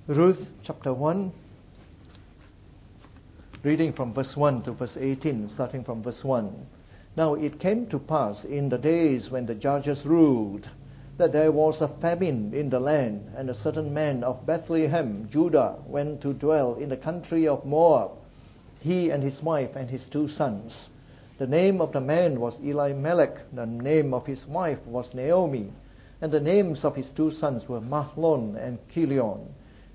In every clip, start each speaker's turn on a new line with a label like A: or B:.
A: Ruth chapter 1, reading from verse 1 to verse 18, starting from verse 1. Now it came to pass in the days when the judges ruled that there was a famine in the land, and a certain man of Bethlehem, Judah, went to dwell in the country of Moab, he and his wife and his 2 sons. The name of the man was Elimelech, the name of his wife was Naomi, and the names of his 2 sons were Mahlon and Chilion,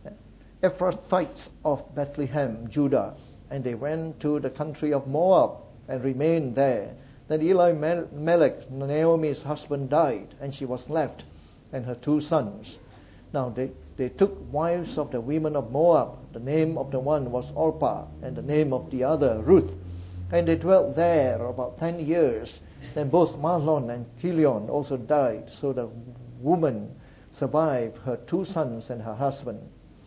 A: Ephrathites of Bethlehem, Judah. And they went to the country of Moab and remained there. Then Elimelech, Naomi's husband, died, and she was left and her 2 sons. Now they took wives of the women of Moab. The name of the one was Orpah, and the name of the other Ruth. And they dwelt there about 10 years. Then both Mahlon and Chilion also died, so the woman survived her 2 sons and her husband.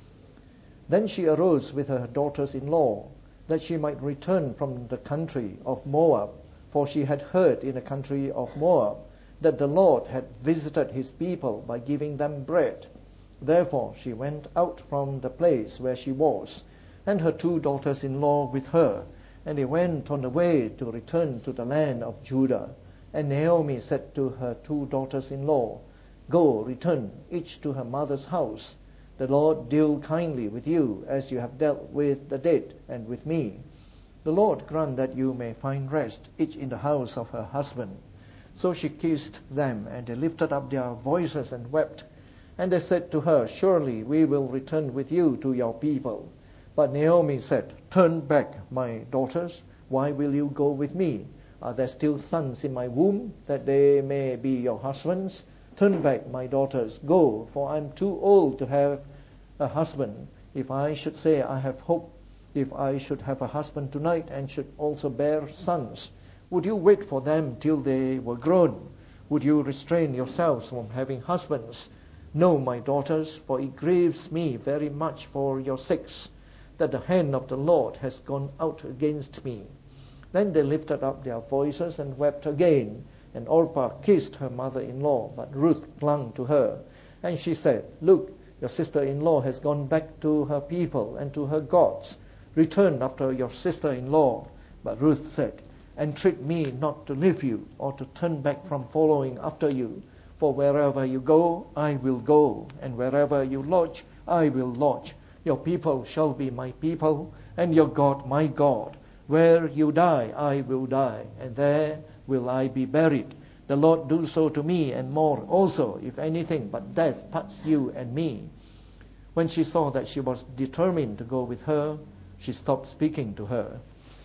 A: Then she arose with her daughters-in-law, that she might return from the country of Moab, for she had heard in the country of Moab that the Lord had visited his people by giving them bread. Therefore she went out from the place where she was, and her 2 daughters-in-law with her, and they went on the way to return to the land of Judah. And Naomi said to her 2 daughters-in-law, Go, return, each to her mother's house. The Lord deal kindly with you, as you have dealt with the dead and with me. The Lord grant that you may find rest, each in the house of her husband. So she kissed them, and they lifted up their voices and wept. And they said to her, Surely we will return with you to your people. But Naomi said, Turn back, my daughters. Why will you go with me? Are there still sons in my womb, that they may be your husbands? Turn back, my daughters, go, for I am too old to have a husband. If I should say I have hope, if I should have a husband tonight and should also bear sons, would you wait for them till they were grown? Would you restrain yourselves from having husbands? No, my daughters, for it grieves me very much for your sakes, that the hand of the Lord has gone out against me. Then they lifted up their voices and wept again. And Orpah kissed her mother-in-law, but Ruth clung to her. And she said, Look, your sister-in-law has gone back to her people and to her gods. Return after your sister-in-law. But Ruth said, Entreat me not to leave you, or to turn back from following after you. For wherever you go, I will go, and wherever you lodge, I will lodge. Your people shall be my people, and your God my God. Where you die, I will die, and there will I be buried. The Lord do so to me, and more also, if anything but death parts you and me. When she saw that she was determined to go with her, she stopped speaking to her.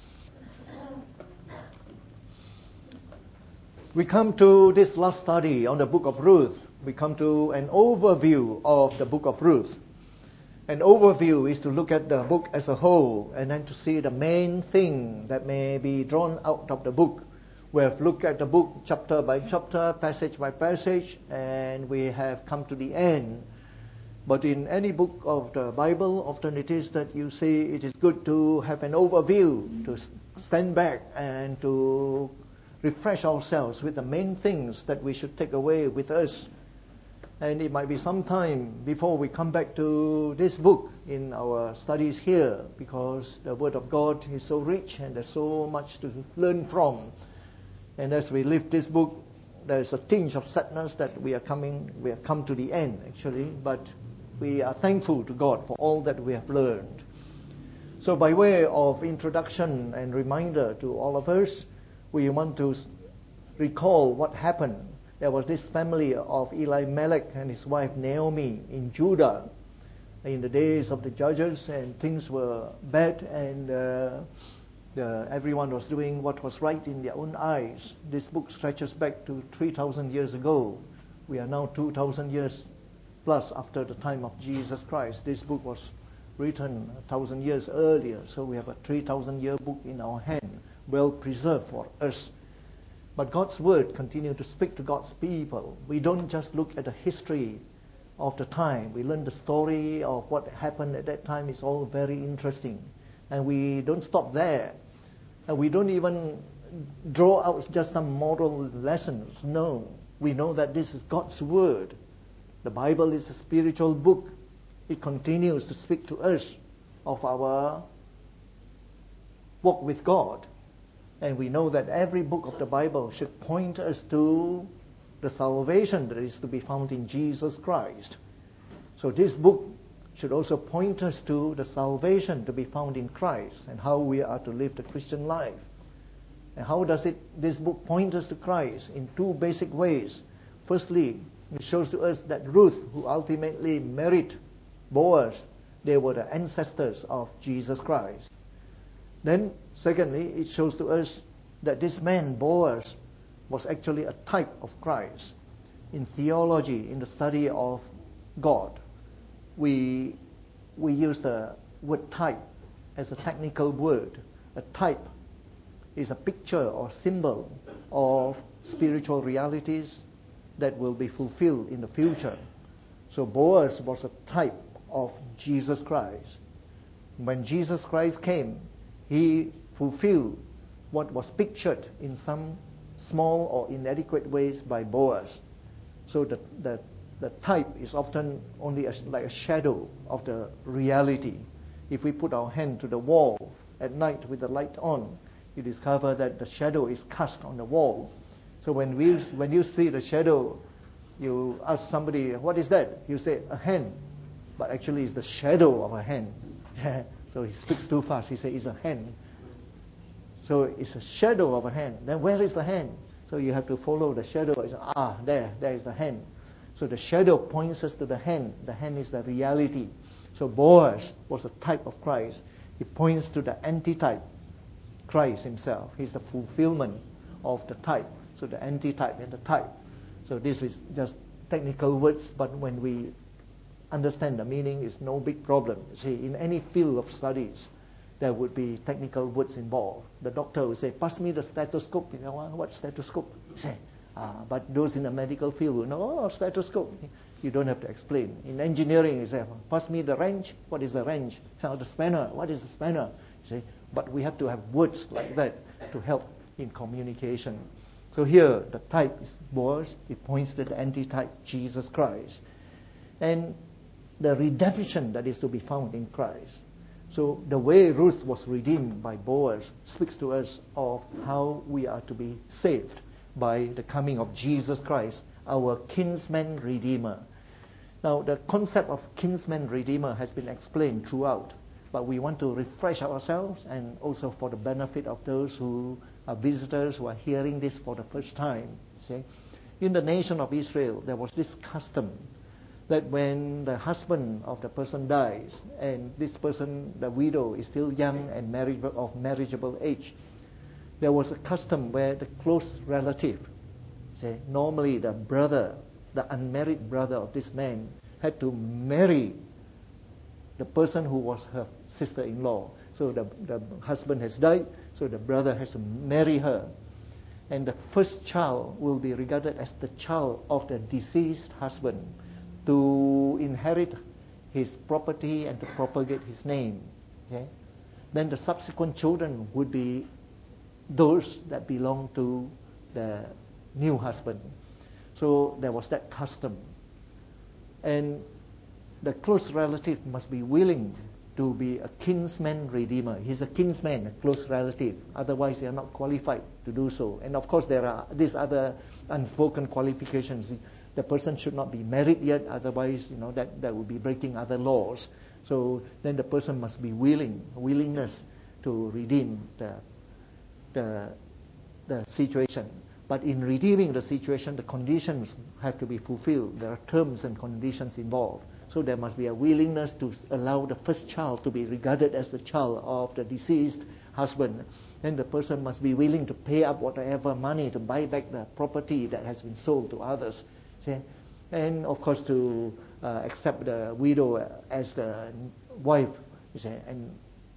A: We come to this last study on the book of Ruth. We come to an overview of the book of Ruth. An overview is to look at the book as a whole and then to see the main thing that may be drawn out of the book. We have looked at the book chapter by chapter, passage by passage, and we have come to the end. But in any book of the Bible, often it is that you see it is good to have an overview, to stand back and to refresh ourselves with the main things that we should take away with us. And it might be some time before we come back to this book in our studies here, because the Word of God is so rich and there's so much to learn from. And as we lift this book, there's a tinge of sadness that we have come to the end actually, but we are thankful to God for all that we have learned. So by way of introduction and reminder to all of us, we want to recall what happened. There was this family of Elimelech and his wife Naomi in Judah in the days of the judges, and things were bad, and everyone was doing what was right in their own eyes. This book stretches back to 3,000 years ago. We are now 2,000 years plus after the time of Jesus Christ. This book was written 1,000 years earlier, so we have a 3,000-year book in our hand, well preserved for us. But God's Word continues to speak to God's people. We don't just look at the history of the time. We learn the story of what happened at that time. It's all very interesting. And we don't stop there. And we don't even draw out just some moral lessons. No. We know that this is God's Word. The Bible is a spiritual book. it continues to speak to us of our walk with God. And we know that every book of the Bible should point us to the salvation that is to be found in Jesus Christ. So this book should also point us to the salvation to be found in Christ and how we are to live the Christian life. And how does this book point us to Christ? In two basic ways. Firstly, it shows to us that Ruth, who ultimately married Boaz, they were the ancestors of Jesus Christ. Then, secondly, it shows to us that this man, Boaz, was actually a type of Christ. In theology, in the study of God, we use the word type as a technical word. A type is a picture or symbol of spiritual realities that will be fulfilled in the future. So Boaz was a type of Jesus Christ. When Jesus Christ came, he fulfilled what was pictured in some small or inadequate ways by Boaz. So the type is often only like a shadow of the reality. If we put our hand to the wall at night with the light on, you discover that the shadow is cast on the wall. So when you see the shadow, you ask somebody, what is that? You say, a hand. But actually it's the shadow of a hand. So he speaks too fast. He says, it's a hand. So it's a shadow of a hand. Then where is the hand? So you have to follow the shadow. There is the hand. So the shadow points us to the hand. The hand is the reality. So Boaz was a type of Christ. He points to the antitype, Christ himself. He's the fulfillment of the type. So the antitype and the type. So this is just technical words, but when we understand the meaning, it's no big problem. See, in any field of studies, there would be technical words involved. The doctor would say, pass me the stethoscope. You know, what stethoscope? You say, but those in the medical field will know, oh, stethoscope. You don't have to explain. In engineering, you say, pass me the wrench. What is the wrench? The spanner. What is the spanner? You say, but we have to have words like that to help in communication. So here, the type is Boaz. It points to the antitype, Jesus Christ. And the redemption that is to be found in Christ. So the way Ruth was redeemed by Boaz speaks to us of how we are to be saved by the coming of Jesus Christ, our kinsman redeemer. Now, the concept of kinsman redeemer has been explained throughout, but we want to refresh ourselves and also for the benefit of those who are visitors who are hearing this for the first time. See? In the nation of Israel, there was this custom that when the husband of the person dies and this person, the widow, is still young and of marriageable age, there was a custom where the close relative, say, normally the brother, the unmarried brother of this man, had to marry the person who was her sister-in-law. So the husband has died, so the brother has to marry her. And the first child will be regarded as the child of the deceased husband, to inherit his property and to propagate his name. Okay? Then the subsequent children would be those that belong to the new husband. So there was that custom. And the close relative must be willing to be a kinsman redeemer. He's a kinsman, a close relative. Otherwise, they are not qualified to do so. And of course, there are these other unspoken qualifications. The person should not be married yet, otherwise, that would be breaking other laws. So then the person must be willingness to redeem the situation. But in redeeming the situation, the conditions have to be fulfilled. There are terms and conditions involved. So there must be a willingness to allow the first child to be regarded as the child of the deceased husband. Then the person must be willing to pay up whatever money to buy back the property that has been sold to others. And of course to accept the widow as the wife, and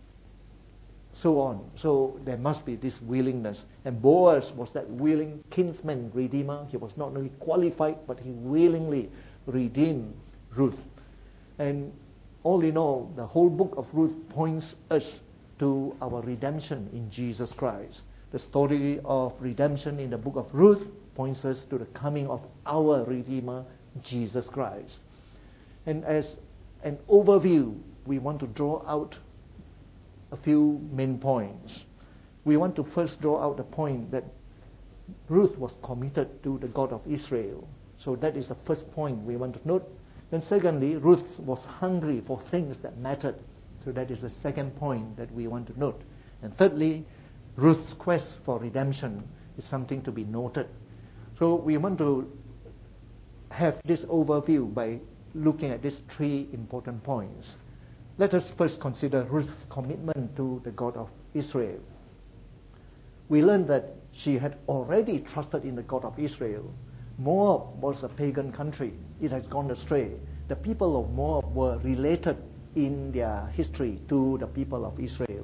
A: so on. So there must be this willingness. And Boaz was that willing kinsman redeemer. He was not only qualified, but he willingly redeemed Ruth. And all in all, the whole book of Ruth points us to our redemption in Jesus Christ. The story of redemption in the book of Ruth points us to the coming of our Redeemer, Jesus Christ. And as an overview, we want to draw out a few main points. We want to first draw out the point that Ruth was committed to the God of Israel. So that is the first point we want to note. Then secondly, Ruth was hungry for things that mattered. So that is the second point that we want to note. And thirdly, Ruth's quest for redemption is something to be noted. So we want to have this overview by looking at these three important points. Let us first consider Ruth's commitment to the God of Israel. We learned that she had already trusted in the God of Israel. Moab was a pagan country. It has gone astray. The people of Moab were related in their history to the people of Israel.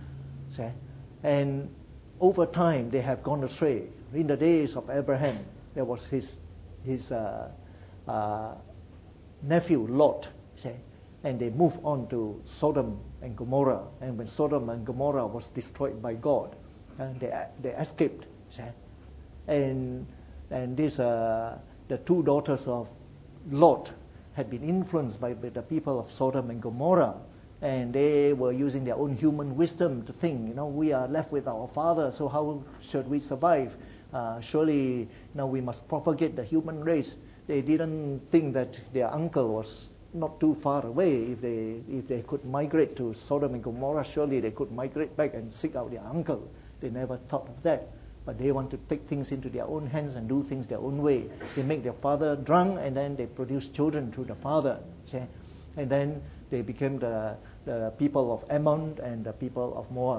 A: And over time, they have gone astray. In the days of Abraham, there was his nephew Lot, and they moved on to Sodom and Gomorrah. And when Sodom and Gomorrah was destroyed by God, they escaped. And the two daughters of Lot had been influenced by the people of Sodom and Gomorrah, and they were using their own human wisdom to think, we are left with our father, so how should we survive? Surely we must propagate the human race. They didn't think that their uncle was not too far away. If they could migrate to Sodom and Gomorrah, surely they could migrate back and seek out their uncle. They never thought of that. But they want to take things into their own hands and do things their own way. They make their father drunk, and then they produce children through the father. And then they became the people of Ammon and the people of Moab.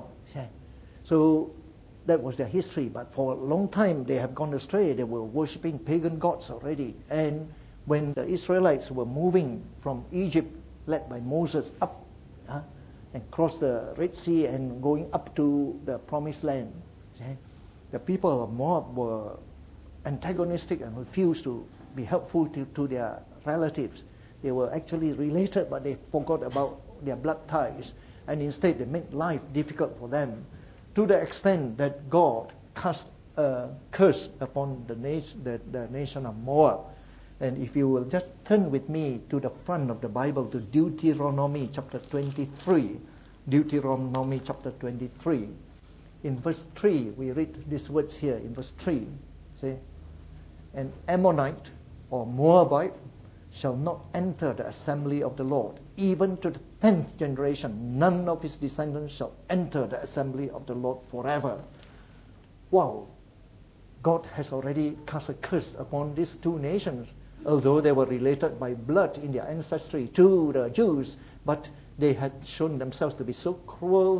A: So that was their history. But for a long time, they have gone astray. They were worshipping pagan gods already. And when the Israelites were moving from Egypt, led by Moses, up and crossed the Red Sea and going up to the Promised Land, the people of Moab were antagonistic and refused to be helpful to their relatives. They were actually related, but they forgot about their blood ties, and instead they made life difficult for them, to the extent that God cast a curse upon the nation of Moab. And if you will just turn with me to the front of the Bible, to Deuteronomy chapter 23. Deuteronomy chapter 23. In verse 3, we read these words here in verse 3. Say, an Ammonite or Moabite shall not enter the assembly of the Lord. Even to the 10th generation, none of his descendants shall enter the assembly of the Lord forever. Wow. God has already cast a curse upon these two nations, although they were related by blood in their ancestry to the Jews, but they had shown themselves to be so cruel,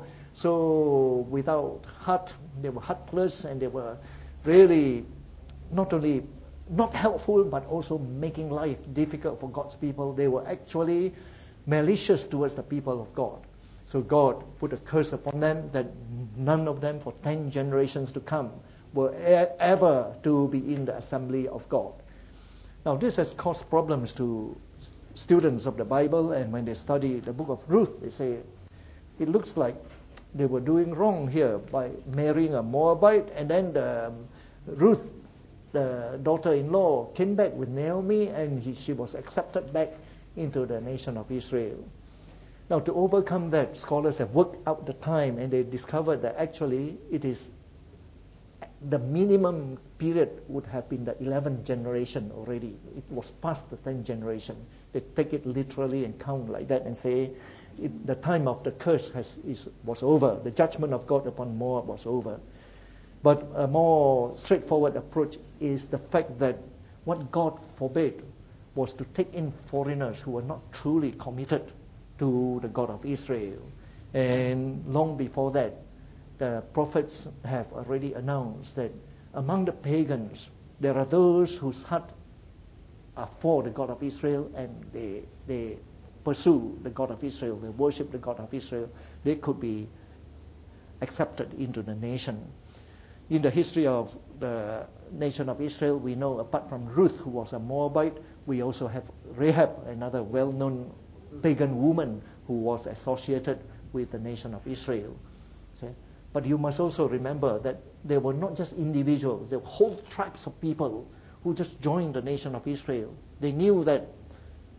A: so without heart. They were heartless, and they were really not only not helpful, but also making life difficult for God's people. They were actually malicious towards the people of God. So God put a curse upon them that none of them for 10 generations to come were ever to be in the assembly of God. Now this has caused problems to students of the Bible, and when they study the book of Ruth, they say, it looks like they were doing wrong here by marrying a Moabite, and then Ruth, the daughter-in-law, came back with Naomi, and she was accepted back into the nation of Israel. Now, to overcome that, scholars have worked out the time, and they discovered that actually it is the minimum period would have been the 11th generation already. It was past the 10th generation. They take it literally and count like that and say the time of the curse was over. The judgment of God upon Moab was over. But a more straightforward approach is the fact that what God forbade was to take in foreigners who were not truly committed to the God of Israel. And long before that, the prophets have already announced that among the pagans, there are those whose heart are for the God of Israel, and they pursue the God of Israel, they worship the God of Israel. They could be accepted into the nation. In the history of the nation of Israel, we know apart from Ruth, who was a Moabite, we also have Rahab, another well-known pagan woman who was associated with the nation of Israel. See? But you must also remember that they were not just individuals, they were whole tribes of people who just joined the nation of Israel. They knew that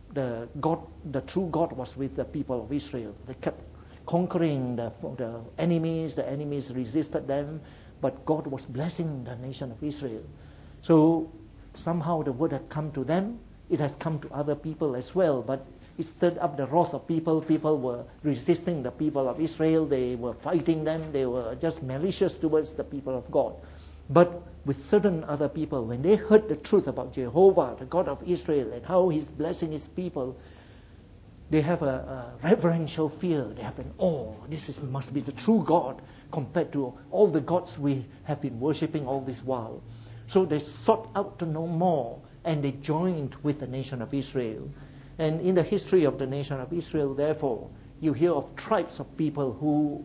A: the true God was with the people of Israel. They kept conquering the enemies. The enemies resisted them, but God was blessing the nation of Israel. So somehow the word had come to them. It has come to other people as well, but it stirred up the wrath of people. People were resisting the people of Israel. They were fighting them. They were just malicious towards the people of God. But with certain other people, when they heard the truth about Jehovah, the God of Israel, and how He's blessing His people, they have a reverential fear. They have an awe. Must be the true God compared to all the gods we have been worshipping all this while. So they sought out to know more, and they joined with the nation of Israel. And in the history of the nation of Israel, therefore, you hear of tribes of people who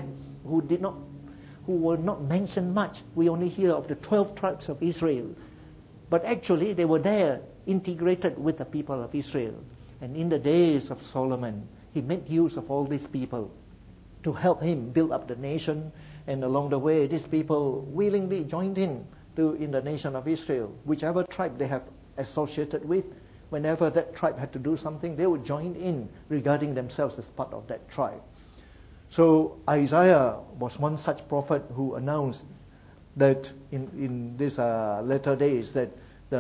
A: were not mentioned much. We only hear of the 12 tribes of Israel. But actually, they were there, integrated with the people of Israel. And in the days of Solomon, he made use of all these people to help him build up the nation. And along the way, these people willingly joined in the nation of Israel. Whichever tribe they have associated with, whenever that tribe had to do something, they would join in, regarding themselves as part of that tribe. So Isaiah was one such prophet who announced that in these latter days that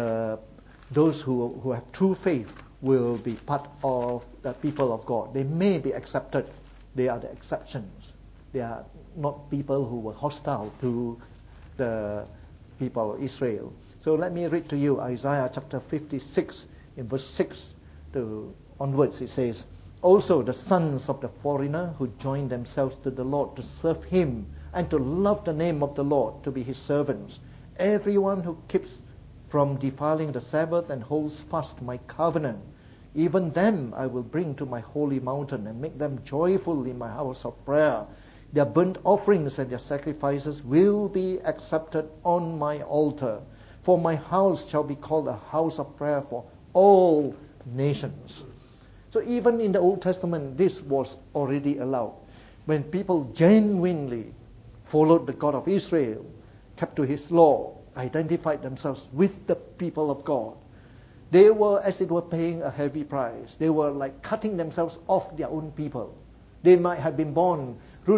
A: those who have true faith will be part of the people of God. They may be accepted. They are the exceptions. They are not people who were hostile to the people of Israel. So let me read to you Isaiah chapter 56 in verse 6 to onwards. It says, "Also the sons of the foreigner who join themselves to the Lord to serve Him and to love the name of the Lord, to be His servants. Everyone who keeps from defiling the Sabbath and holds fast my covenant, even them I will bring to my holy mountain and make them joyful in my house of prayer. Their burnt offerings and their sacrifices will be accepted on my altar. For my house shall be called a house of prayer for all nations." So even in the Old Testament, this was already allowed. When people genuinely followed the God of Israel, kept to His law, identified themselves with the people of God, they were, as it were, paying a heavy price. They were like cutting themselves off their own people. Ruth might have been born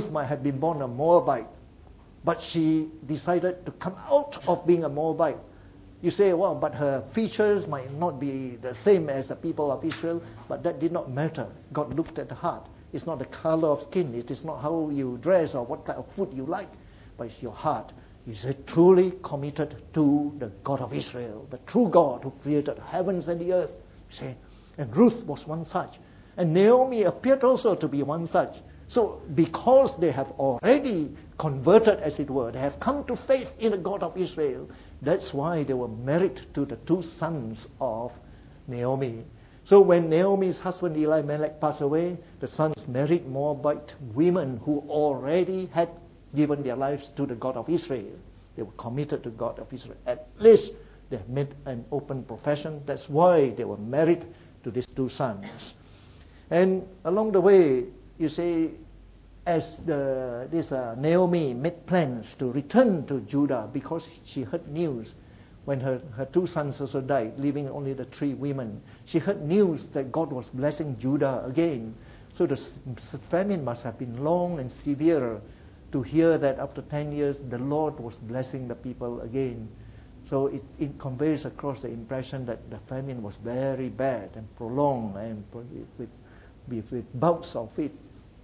A: a Moabite, but she decided to come out of being a Moabite. You say, well, but her features might not be the same as the people of Israel, but that did not matter. God looked at the heart. It's not the color of skin. It is not how you dress or what type of food you like, but it's your heart. Is it truly committed to the God of Israel, the true God who created heavens and the earth? You see? And Ruth was one such. And Naomi appeared also to be one such. So because they have already converted, as it were, they have come to faith in the God of Israel, that's why they were married to the two sons of Naomi. So when Naomi's husband Elimelech passed away, the sons married Moabite women who already had given their lives to the God of Israel. They were committed to God of Israel. At least they have made an open profession. That's why they were married to these two sons. And along the way, you see, as Naomi made plans to return to Judah because she heard news when her two sons also died, leaving only the three women. She heard news that God was blessing Judah again. So the famine must have been long and severe to hear that after 10 years the Lord was blessing the people again. So it conveys across the impression that the famine was very bad and prolonged and with bouts of it.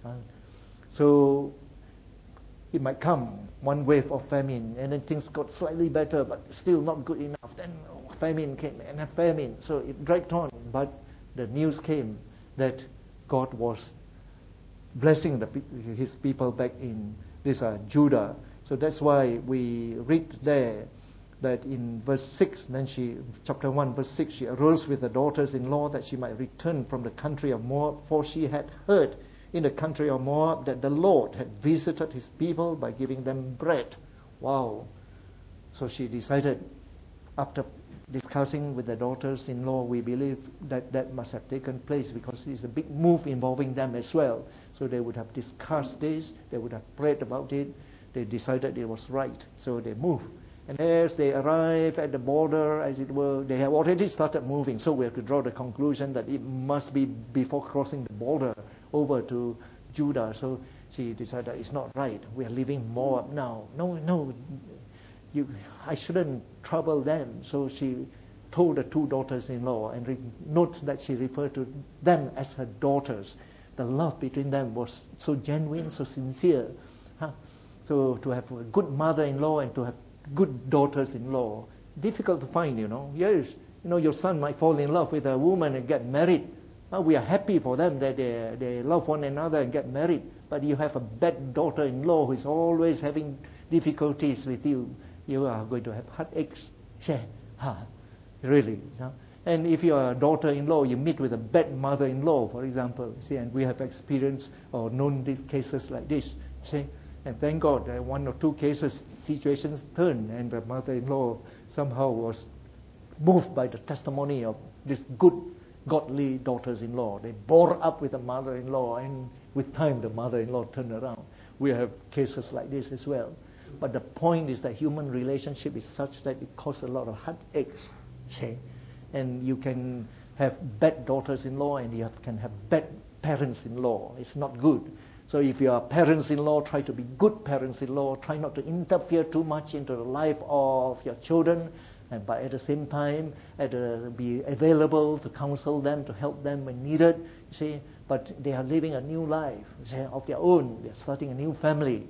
A: So it might come one wave of famine, and then things got slightly better, but still not good enough. Then famine came, and a famine. So it dragged on. But the news came that God was blessing His people back in this Judah. So that's why we read there that in verse 6, then chapter 1, verse 6, she arose with her daughters-in-law that she might return from the country of Moab, for she had heard in the country of Moab that the Lord had visited His people by giving them bread. Wow. So she decided, after discussing with the daughters-in-law, we believe that must have taken place because it's a big move involving them as well. So they would have discussed this, they would have prayed about it, they decided it was right, so they moved. And as they arrive at the border, as it were, they have already started moving. So we have to draw the conclusion that it must be before crossing the border over to Judah. So she decided it's not right. We are leaving Moab now. No, I shouldn't trouble them. So she told the two daughters-in-law, and note that she referred to them as her daughters. The love between them was so genuine, so sincere. So to have a good mother-in-law and to have good daughters-in-law, difficult to find, Yes, your son might fall in love with a woman and get married. We are happy for them that they love one another and get married. But you have a bad daughter-in-law who is always having difficulties with you. You are going to have heartaches. Really. And if you are a daughter-in-law, you meet with a bad mother-in-law, for example. And we have experienced or known these cases like this. And thank God, one or two cases, situations turned, and the mother-in-law somehow was moved by the testimony of this good, godly daughters-in-law. They bore up with the mother-in-law, and with time, the mother-in-law turned around. We have cases like this as well. But the point is that human relationship is such that it causes a lot of heartaches. And you can have bad daughters-in-law, and you can have bad parents-in-law. It's not good. So if you are parents-in-law, try to be good parents-in-law. Try not to interfere too much into the life of your children. But at the same time, be available to counsel them, to help them when needed. But they are living a new life of their own. They are starting a new family.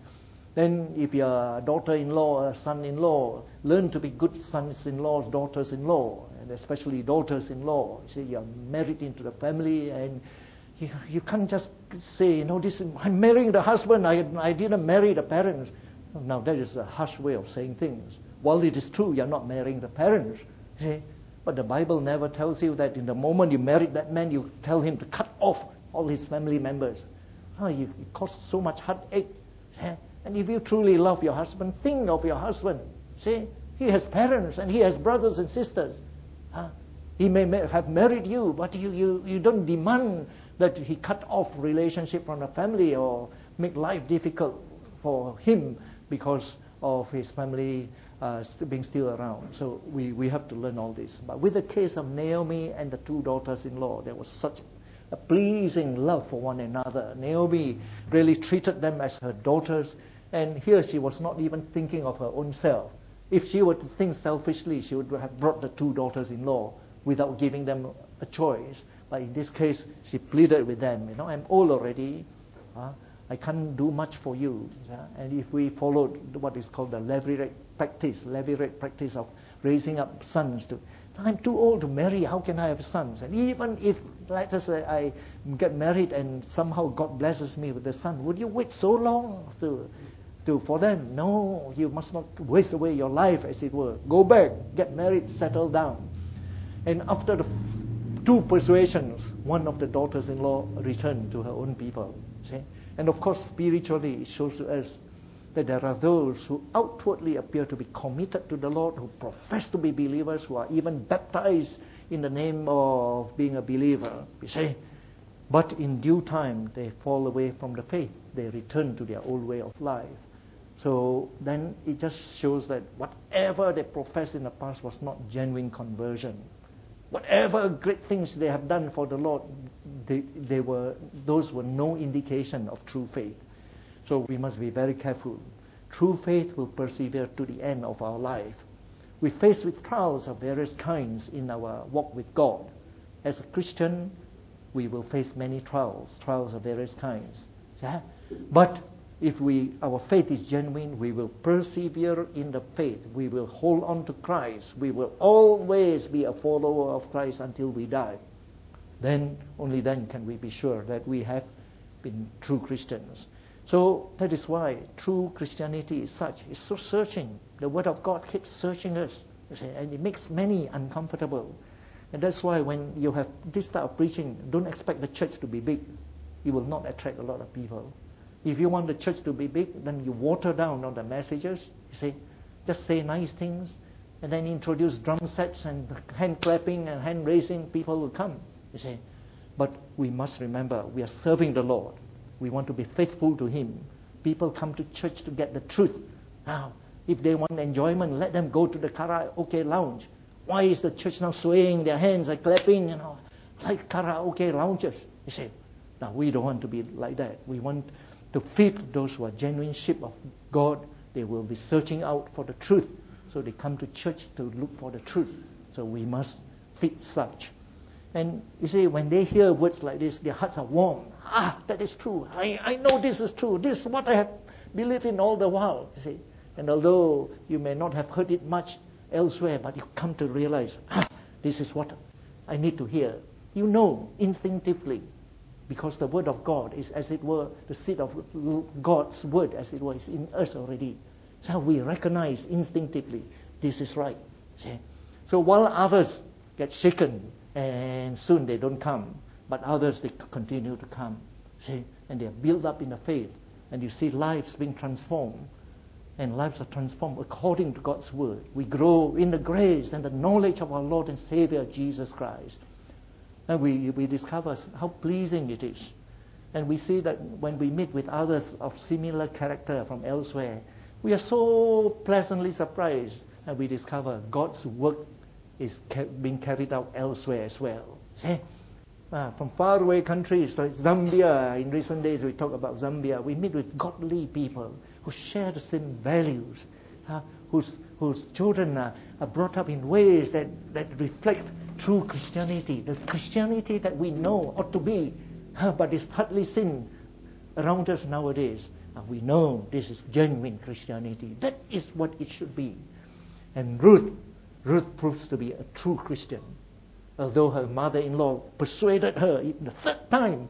A: Then if you are a daughter-in-law or son-in-law, learn to be good sons-in-laws, daughters-in-law, and especially daughters-in-law. You are married into the family, and you can't just say, I'm marrying the husband, I didn't marry the parents. Now that is a harsh way of saying things. While it is true, you're not marrying the parents. But the Bible never tells you that in the moment you married that man, you tell him to cut off all his family members. It causes so much heartache. And if you truly love your husband, think of your husband. He has parents and he has brothers and sisters. He may have married you, but you don't demand that he cut off relationship from the family or make life difficult for him because of his family being still around. So we have to learn all this. But with the case of Naomi and the two daughters-in-law, there was such a pleasing love for one another. Naomi really treated them as her daughters, and here she was not even thinking of her own self. If she were to think selfishly, she would have brought the two daughters-in-law without giving them a choice. But in this case, she pleaded with them, I'm old already. I can't do much for you. And if we followed what is called the Levirate practice of raising up sons, I'm too old to marry, how can I have sons? And even if, let us say, I get married and somehow God blesses me with a son, would you wait so long for them? No, you must not waste away your life, as it were. Go back, get married, settle down. And after the two persuasions, one of the daughters-in-law returned to her own people. And of course, spiritually, it shows to us that there are those who outwardly appear to be committed to the Lord, who profess to be believers, who are even baptized in the name of being a believer. But in due time, they fall away from the faith. They return to their old way of life. So then it just shows that whatever they professed in the past was not genuine conversion. Whatever great things they have done for the Lord, those were no indication of true faith. So we must be very careful. True faith will persevere to the end of our life. We face with trials of various kinds in our walk with God. As a Christian, we will face many trials of various kinds. But if our faith is genuine, we will persevere in the faith. We will hold on to Christ. We will always be a follower of Christ until we die. Only then can we be sure that we have been true Christians. So that is why true Christianity is such. It's so searching. The Word of God keeps searching us. And it makes many uncomfortable. And that's why when you have this type of preaching, don't expect the church to be big. It will not attract a lot of people. If you want the church to be big, then you water down on the messages. Just say nice things, and then introduce drum sets and hand clapping and hand raising. People will come. But we must remember, we are serving the Lord. We want to be faithful to Him. People come to church to get the truth. Now, If they want enjoyment, let them go to the karaoke lounge. Why is the church now swaying their hands and clapping, like karaoke lounges? You see, now we don't want to be like that. We want to feed those who are genuine sheep of God. They will be searching out for the truth. So they come to church to look for the truth. So we must feed such. And you see, when they hear words like this, their hearts are warm. That is true. I know this is true. This is what I have believed in all the while. You see, and although you may not have heard it much elsewhere, but you come to realize, this is what I need to hear. You know instinctively, because the word of God is, as it were, the seed of God's word, as it were, is in us already. So we recognize instinctively this is right. See? So while others get shaken and soon they don't come, but others, they continue to come. See? And they are built up in the faith. And you see lives being transformed. And lives are transformed according to God's word. We grow in the grace and the knowledge of our Lord and Savior Jesus Christ. And we discover how pleasing it is. And we see that when we meet with others of similar character from elsewhere, we are so pleasantly surprised. And we discover God's work is being carried out elsewhere as well. See? From faraway countries like Zambia, in recent days we talk about Zambia, we meet with godly people who share the same values, whose children are brought up in ways that reflect true Christianity, the Christianity that we know ought to be, but is hardly seen around us nowadays. We know this is genuine Christianity. That is what it should be. And Ruth proves to be a true Christian. Although her mother-in-law persuaded her the third time,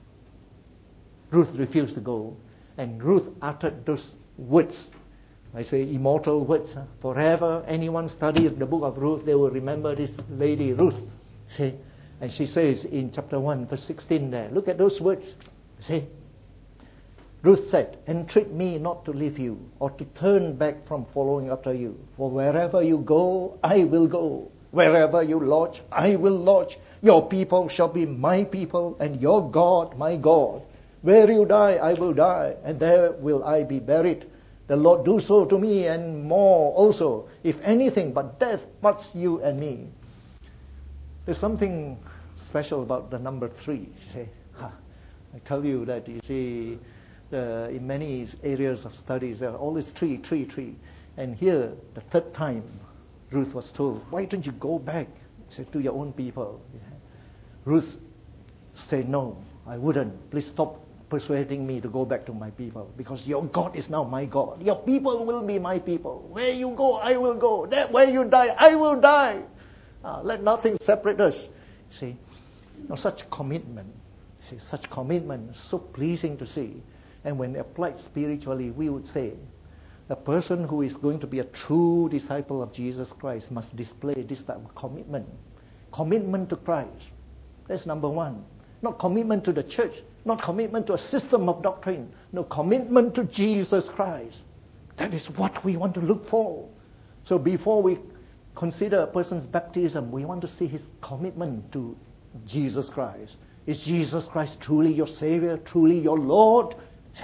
A: Ruth refused to go. And Ruth uttered those words. I say immortal words. Forever, anyone studies the book of Ruth, they will remember this lady Ruth. See? And she says in chapter 1, verse 16 there, look at those words. See? Ruth said, entreat me not to leave you or to turn back from following after you. For wherever you go, I will go. Wherever you lodge, I will lodge. Your people shall be my people, and your God, my God. Where you die, I will die, and there will I be buried. The Lord do so to me, and more also, if anything but death parts you and me. There's something special about the number 3. See? I tell you that, you see, in many areas of studies, there are always 3. And here, the third time, Ruth was told, why don't you go back to your own people? Ruth said, no, I wouldn't. Please stop persuading me to go back to my people, because your God is now my God. Your people will be my people. Where you go, I will go. Where you die, I will die. Let nothing separate us. See, such commitment. See, such commitment is so pleasing to see. And when applied spiritually, we would say, a person who is going to be a true disciple of Jesus Christ must display this type of commitment. Commitment to Christ. That's number 1. Not commitment to the church, not commitment to a system of doctrine. No, commitment to Jesus Christ. That is what we want to look for. So before we consider a person's baptism, we want to see his commitment to Jesus Christ. Is Jesus Christ truly your Savior, truly your Lord?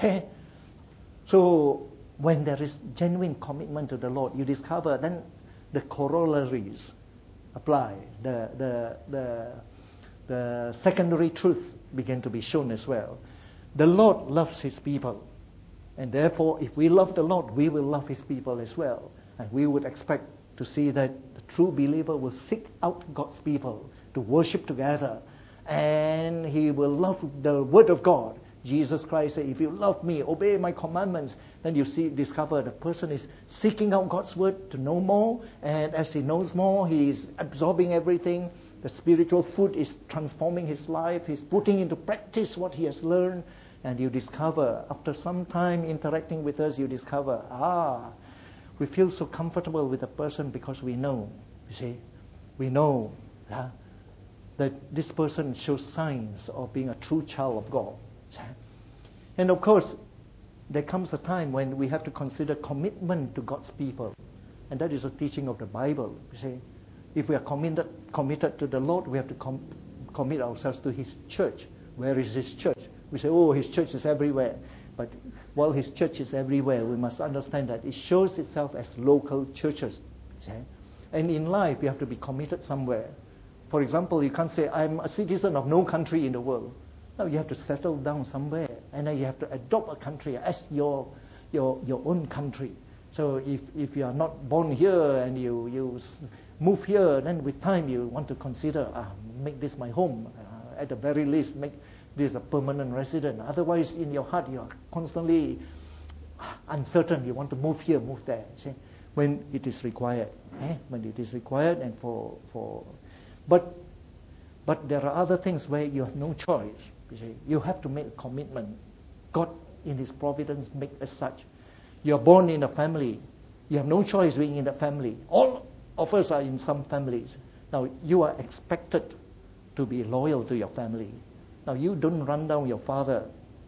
A: So when there is genuine commitment to the Lord, you discover then the corollaries apply. The secondary truths begin to be shown as well. The Lord loves His people. And therefore, if we love the Lord, we will love His people as well. And we would expect to see that the true believer will seek out God's people to worship together. And he will love the Word of God. Jesus Christ said, if you love me, obey my commandments. Then you discover the person is seeking out God's Word to know more. And as he knows more, he is absorbing everything. The spiritual food is transforming his life. He's putting into practice what he has learned. And you discover, after some time interacting with us, you discover, we feel so comfortable with a person because we know, you see, we know that this person shows signs of being a true child of God. And of course, there comes a time when we have to consider commitment to God's people. And that is a teaching of the Bible. You see, if we are committed to the Lord, we have to commit ourselves to His church. Where is His church? We say, His church is everywhere. But while his church is everywhere, we must understand that it shows itself as local churches. See? And in life, you have to be committed somewhere. For example, you can't say, I'm a citizen of no country in the world. No, you have to settle down somewhere. And then you have to adopt a country as your own country. So if you are not born here and you move here, then with time you want to consider, make this my home. At the very least, make this a permanent resident. Otherwise, in your heart, you are constantly uncertain. You want to move here, move there. See? When it is required. When it is required and but there are other things where you have no choice. You see, you have to make a commitment. God, in His providence, make as such. You are born in a family. You have no choice being in a family. All of us are in some families. Now, you are expected to be loyal to your family. Now, you don't run down your father.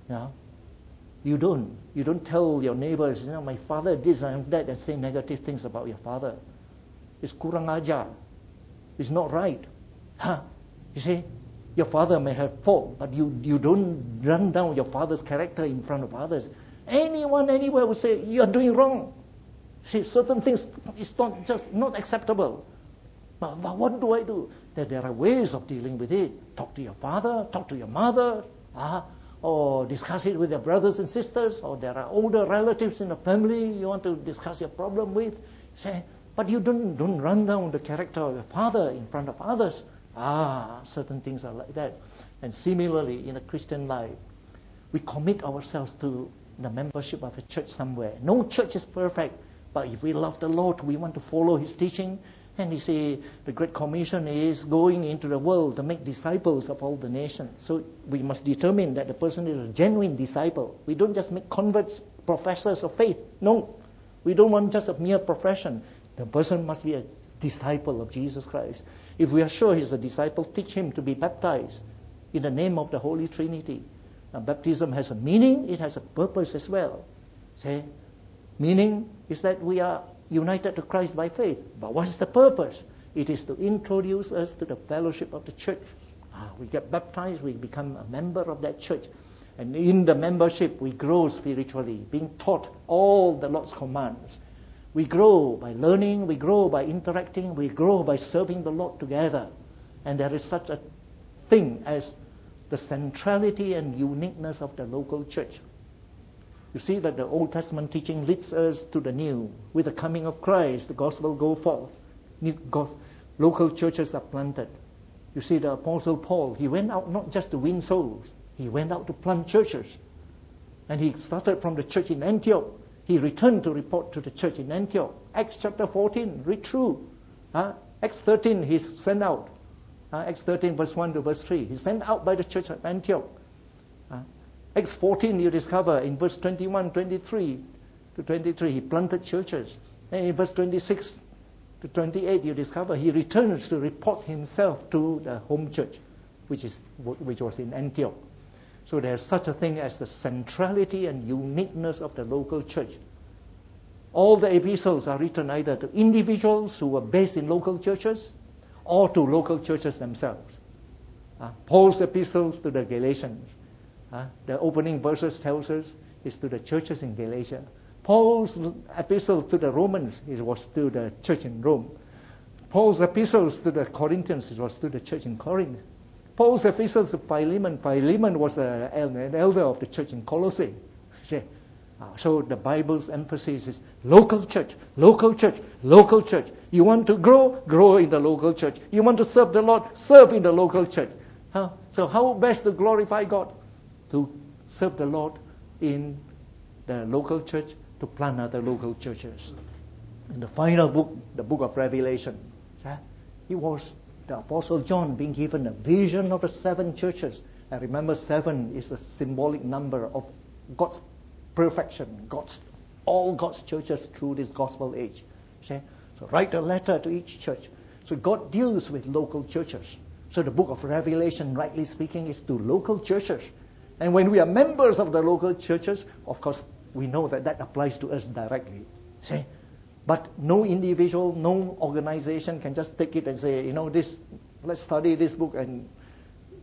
A: You don't. You don't tell your neighbors, my father this and that, and say negative things about your father. It's kurang ajar. It's not right. You see, your father may have fault, but you don't run down your father's character in front of others. Anyone, anywhere will say, you are doing wrong. See, certain things is not acceptable. But what do I do? There are ways of dealing with it. Talk to your father, talk to your mother, or discuss it with your brothers and sisters, or there are older relatives in the family you want to discuss your problem with. Say, but you don't run down the character of your father in front of others. Certain things are like that. And similarly, in a Christian life, we commit ourselves to the membership of a church somewhere. No church is perfect, but if we love the Lord, we want to follow His teaching. And you see, the Great Commission is going into the world to make disciples of all the nations. So we must determine that the person is a genuine disciple. We don't just make converts, professors of faith. No, we don't want just a mere profession. The person must be a disciple of Jesus Christ. If we are sure he's a disciple, teach him to be baptized in the name of the Holy Trinity. Now, baptism has a meaning, it has a purpose as well. See? Meaning is that we are united to Christ by faith. But what is the purpose? It is to introduce us to the fellowship of the church. We get baptized, we become a member of that church. And in the membership, we grow spiritually, being taught all the Lord's commands. We grow by learning, we grow by interacting, we grow by serving the Lord together. And there is such a thing as the centrality and uniqueness of the local church. You see that the Old Testament teaching leads us to the new. With the coming of Christ, the gospel go forth. Local churches are planted. You see, the Apostle Paul, he went out not just to win souls, he went out to plant churches. And he started from the church in Antioch. He returned to report to the church in Antioch. Acts chapter 14, read through. Acts 13, he's sent out. Acts 13, verse 1 to verse 3. He's sent out by the church of Antioch. Acts 14, you discover in verse 21, 23 to 23, he planted churches. And in verse 26 to 28, you discover he returns to report himself to the home church, which was in Antioch. So there's such a thing as the centrality and uniqueness of the local church. All the epistles are written either to individuals who were based in local churches or to local churches themselves. Paul's epistles to the Galatians, the opening verses tells us, is to the churches in Galatia. Paul's epistle to the Romans, it was to the church in Rome. Paul's epistles to the Corinthians, it was to the church in Corinth. Paul's epistles to Philemon was an elder of the church in Colossae. So the Bible's emphasis is local church, local church, local church. You want to grow? Grow in the local church. You want to serve the Lord? Serve in the local church. So how best to glorify God? To serve the Lord in the local church, to plant other local churches. In the final book, the book of Revelation, it was the Apostle John being given a vision of the 7 churches. I remember 7 is a symbolic number of God's perfection, all God's churches through this gospel age. So write a letter to each church. So God deals with local churches. So the book of Revelation, rightly speaking, is to local churches. And when we are members of the local churches, of course, we know that applies to us directly. See? But no individual, no organization can just take it and say, let's study this book and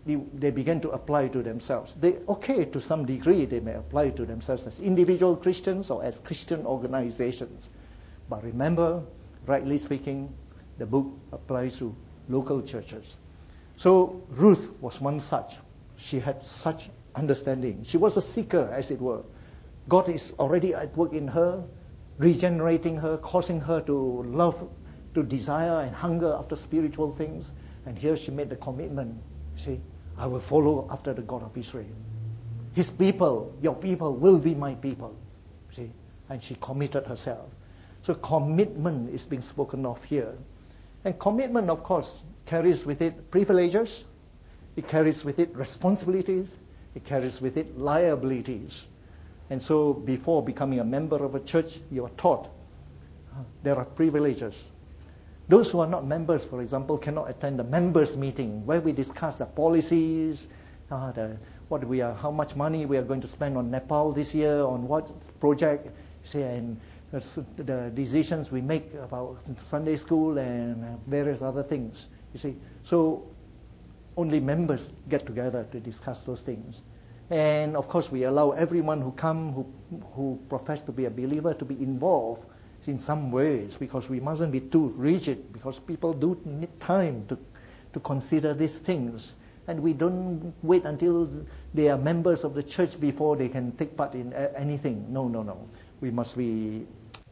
A: they began to apply to themselves. To some degree, they may apply to themselves as individual Christians or as Christian organizations. But remember, rightly speaking, the book applies to local churches. So Ruth was one such. She had such understanding. She was a seeker, as it were. God is already at work in her, regenerating her, causing her to love, to desire and hunger after spiritual things. And here she made the commitment. See, I will follow after the God of Israel. His people, your people, will be my people. See, and she committed herself. So commitment is being spoken of here. And commitment, of course, carries with it privileges. It carries with it responsibilities. It carries with it liabilities. And so before becoming a member of a church, you are taught there are privileges. Those who are not members, for example, cannot attend the members' meeting where we discuss the policies, how much money we are going to spend on Nepal this year, on what project, and the decisions we make about Sunday school and various other things. You see, so only members get together to discuss those things. And of course, we allow everyone who profess to be a believer to be involved in some ways, because we mustn't be too rigid, because people do need time to consider these things. And we don't wait until they are members of the church before they can take part in anything. No. We must be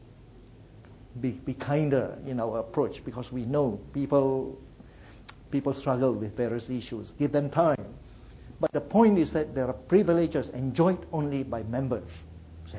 A: kinder in our approach, because we know people struggle with various issues. Give them time. But the point is that there are privileges enjoyed only by members. See?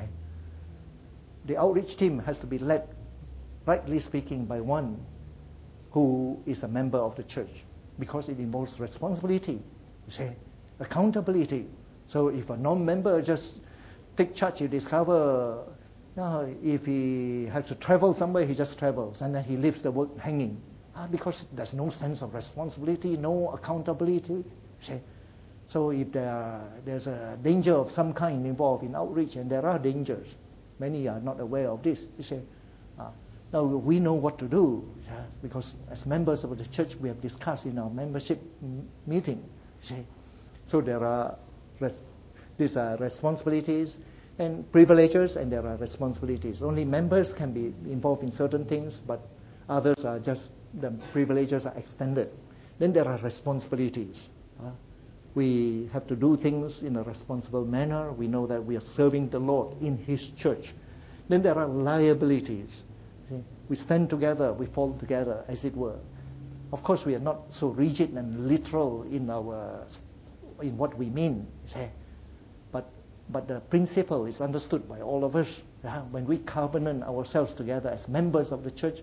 A: The outreach team has to be led, rightly speaking, by one who is a member of the church, because it involves responsibility, you see, accountability. So if a non-member just take charge, you discover if he has to travel somewhere, he just travels, and then he leaves the work hanging, because there's no sense of responsibility, no accountability. See? So if there's a danger of some kind involved in outreach, and there are dangers, many are not aware of this. You see, now we know what to do, because as members of the church, we have discussed in our membership meeting. See, so there are these are responsibilities and privileges, and there are responsibilities. Only members can be involved in certain things, but others are just the privileges are extended. Then there are responsibilities. We have to do things in a responsible manner. We know that we are serving the Lord in His church. Then there are liabilities. See? We stand together, we fall together, as it were. Of course, we are not so rigid and literal in what we mean. See? But the principle is understood by all of us. When we covenant ourselves together as members of the church,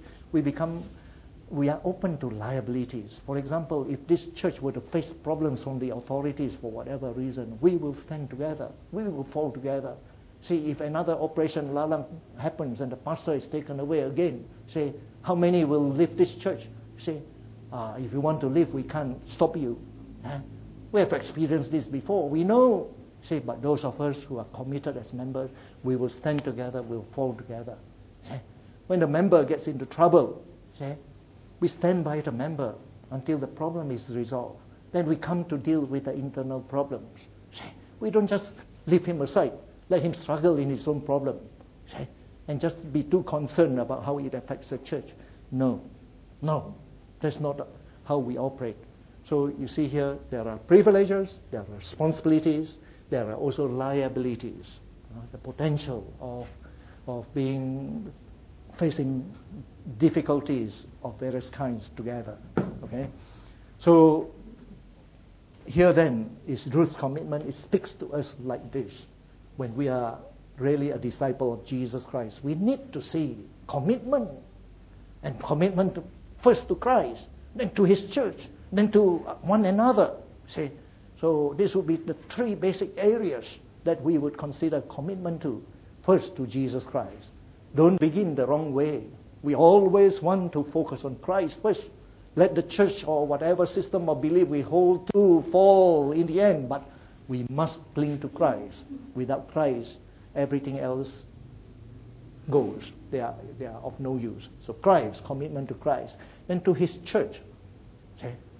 A: we are open to liabilities. For example, if this church were to face problems from the authorities for whatever reason, we will stand together. We will fall together. See, if another Operation Lalang happens and the pastor is taken away again, say, how many will leave this church? Say, if you want to leave, we can't stop you. We have experienced this before. We know. See, but those of us who are committed as members, we will stand together, we will fall together. See? When the member gets into trouble, see, we stand by the member until the problem is resolved. Then we come to deal with the internal problems. See? We don't just leave him aside, let him struggle in his own problem, see? And just be too concerned about how it affects the church. No, that's not how we operate. So you see here, there are privileges, there are responsibilities, there are also liabilities, the potential of facing difficulties of various kinds together. Okay, so here then is Ruth's commitment. It speaks to us like this. When we are really a disciple of Jesus Christ, we need to see commitment, and commitment first to Christ, then to His church, then to one another. See. So this would be the three basic areas that we would consider commitment to. First, to Jesus Christ. Don't begin the wrong way. We always want to focus on Christ first. Let the church or whatever system of belief we hold to fall in the end, but we must cling to Christ. Without Christ, everything else goes. They are of no use. So Christ, commitment to Christ. Then to His church. See?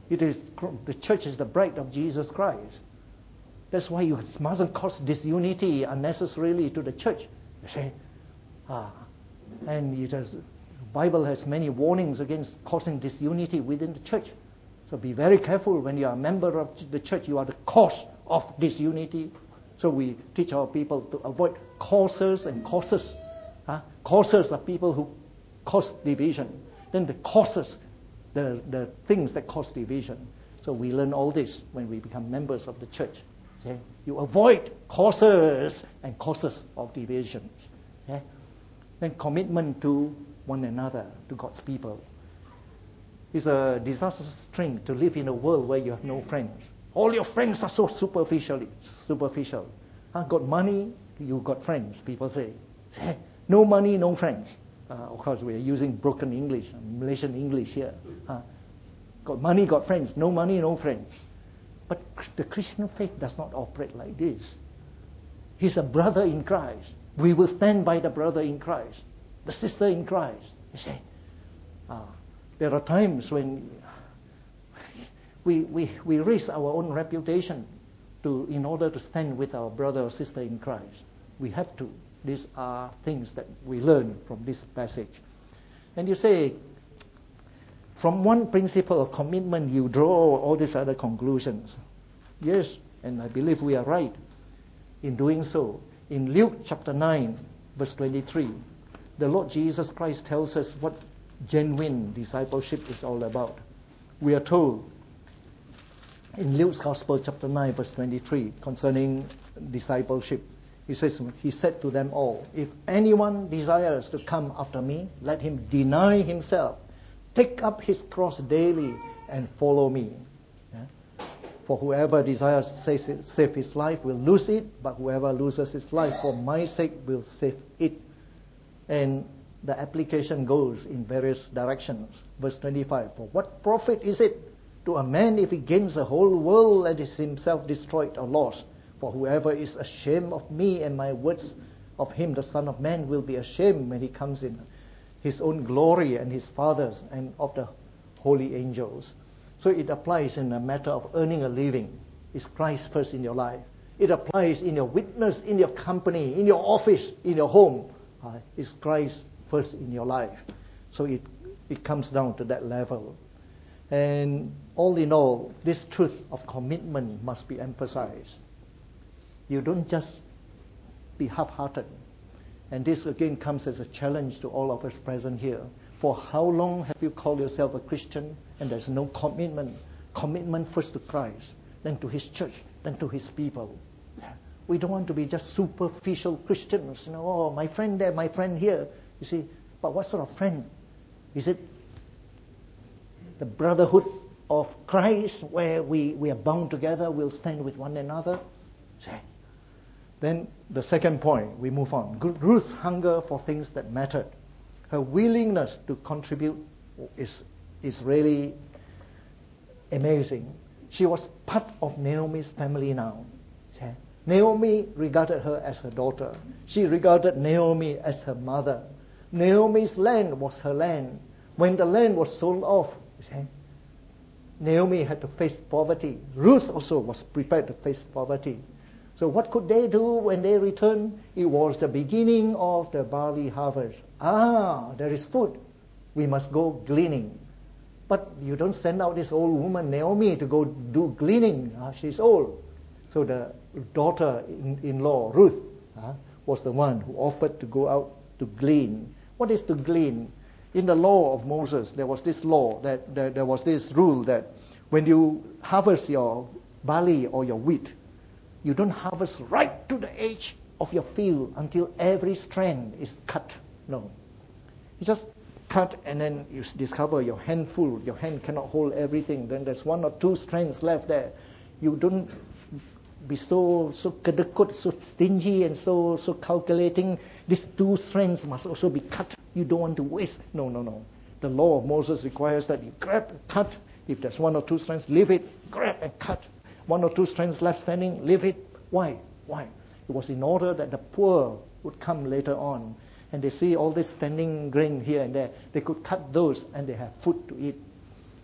A: The church is the bride of Jesus Christ. That's why you mustn't cause disunity unnecessarily to the church. You see, and the Bible has many warnings against causing disunity within the church. So be very careful when you are a member of the church. You are the cause of disunity. So we teach our people to avoid causers and causes. Causers are people who cause division. Then the causes, the things that cause division. So we learn all this when we become members of the church. Okay? You avoid causers and causes of divisions. Okay? Then commitment to one another, to God's people. It's a disastrous thing to live in a world where you have no friends. All your friends are so superficial. Got money, you got friends, people say. No money, no friends. Of course, we are using broken English, Malaysian English here. Got money, got friends. No money, no friends. But the Christian faith does not operate like this. He's a brother in Christ. We will stand by the brother in Christ, the sister in Christ. You see, there are times when we risk our own reputation in order to stand with our brother or sister in Christ. We have to. These are things that we learn from this passage. And you say, from one principle of commitment, you draw all these other conclusions. Yes, and I believe we are right in doing so. In Luke chapter 9, verse 23, the Lord Jesus Christ tells us what genuine discipleship is all about. We are told in Luke's Gospel, chapter 9, verse 23, concerning discipleship, he says, he said to them all, if anyone desires to come after me, let him deny himself, take up his cross daily, and follow me. Yeah? For whoever desires to save his life will lose it, but whoever loses his life for my sake will save it. And the application goes in various directions. Verse 25, for what profit is it to a man if he gains the whole world and is himself destroyed or lost? For whoever is ashamed of me and my words, of him the Son of Man will be ashamed when he comes in his own glory and his Father's and of the holy angels. So it applies in a matter of earning a living. Is Christ first in your life? It applies in your witness, in your company, in your office, in your home. Is Christ first in your life? So it comes down to that level. And all in all, this truth of commitment must be emphasized. You don't just be half-hearted. And this again comes as a challenge to all of us present here. For how long have you called yourself a Christian and there's no commitment? Commitment first to Christ, then to His church, then to His people. We don't want to be just superficial Christians. Oh, my friend there, my friend here. You see, but what sort of friend? Is it the brotherhood of Christ where we are bound together, we'll stand with one another? See? Then the second point, we move on. Ruth's hunger for things that mattered. Her willingness to contribute is really amazing. She was part of Naomi's family now. See? Naomi regarded her as her daughter. She regarded Naomi as her mother. Naomi's land was her land. When the land was sold off, see, Naomi had to face poverty. Ruth also was prepared to face poverty. So what could they do when they returned? It was the beginning of the barley harvest. There is food. We must go gleaning. But you don't send out this old woman, Naomi, to go do gleaning. She's old. So the daughter-in-law, Ruth, was the one who offered to go out to glean. What is to glean? In the law of Moses, there was this law, there was this rule that when you harvest your barley or your wheat, you don't harvest right to the edge of your field until every strand is cut. No. You just cut and then you discover your hand full. Your hand cannot hold everything. Then there's one or two strands left there. You don't be so kedekut, so stingy and so calculating. These two strands must also be cut. You don't want to waste. No. The law of Moses requires that you grab, cut. If there's one or two strands, leave it, grab and cut. One or two strands left standing, leave it. Why? It was in order that the poor would come later on and they see all this standing grain here and there. They could cut those and they have food to eat.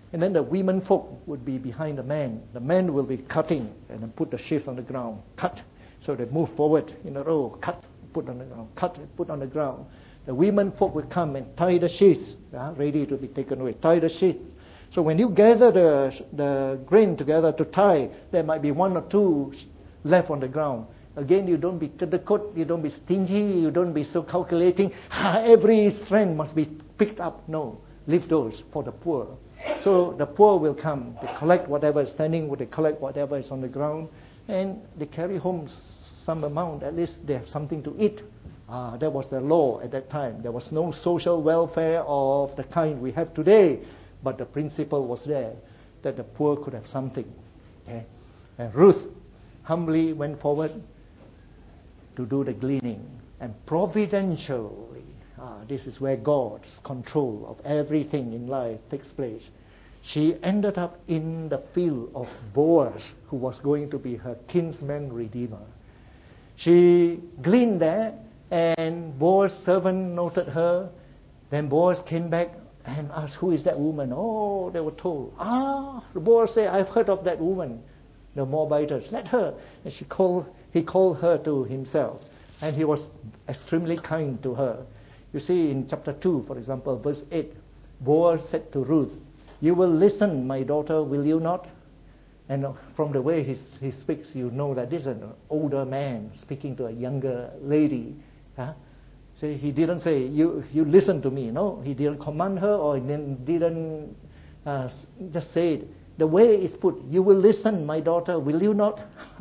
A: And then the women folk would be behind the man. The man will be cutting and then put the sheaves on the ground. Cut. So they move forward in a row. Cut, put on the ground. Cut, put on the ground. The women folk would come and tie the sheaves, ready to be taken away. Tie the sheaves. So when you gather the grain together to tie, there might be one or two left on the ground. Again, you don't be cut, you don't be stingy, you don't be so calculating. Every strand must be picked up. No, leave those for the poor. So the poor will come, they collect whatever is standing, they collect whatever is on the ground, and they carry home some amount. At least they have something to eat. That was the law at that time. There was no social welfare of the kind we have today, but the principle was there, that the poor could have something. Okay? And Ruth humbly went forward to do the gleaning, and providentially, this is where God's control of everything in life takes place. She ended up in the field of Boaz, who was going to be her kinsman redeemer. She gleaned there, and Boaz's servant noted her. Then Boaz came back and asked, who is that woman? Oh, they were told. Boaz said, I've heard of that woman, the Moabitess. Let her. And he called her to himself, and he was extremely kind to her. You see, in chapter 2, for example, verse 8, Boaz said to Ruth, you will listen, my daughter, will you not? And from the way he speaks, you know that this is an older man speaking to a younger lady. So he didn't say, you listen to me. No, he didn't command her, or he didn't just say it. The way it's put, you will listen, my daughter, will you not?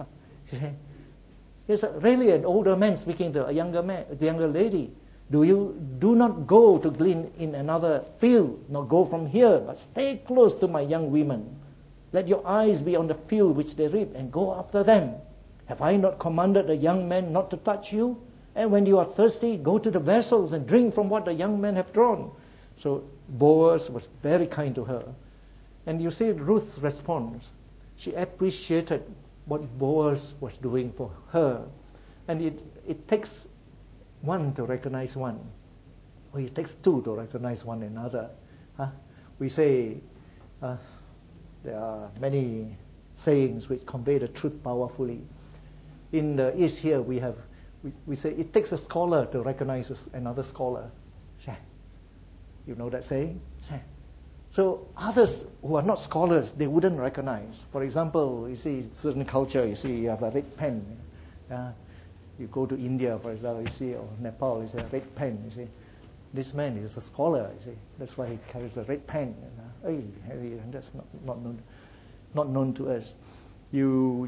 A: It's really an older man speaking to a younger lady. Do not go to glean in another field, nor go from here, but stay close to my young women. Let your eyes be on the field which they reap, and go after them. Have I not commanded the young men not to touch you? And when you are thirsty, go to the vessels and drink from what the young men have drawn. So Boaz was very kind to her. And you see Ruth's response. She appreciated what Boaz was doing for her. And it takes one to recognize one. Or it takes two to recognize one another. We say there are many sayings which convey the truth powerfully. In the East here, we say it takes a scholar to recognize another scholar. You know that saying? So others who are not scholars, they wouldn't recognize. For example, you see certain culture, you see you have a red pen. You go to India, for example, you see, or Nepal, you see a red pen. You see, this man is a scholar. You see, that's why he carries a red pen. That's not known to us. You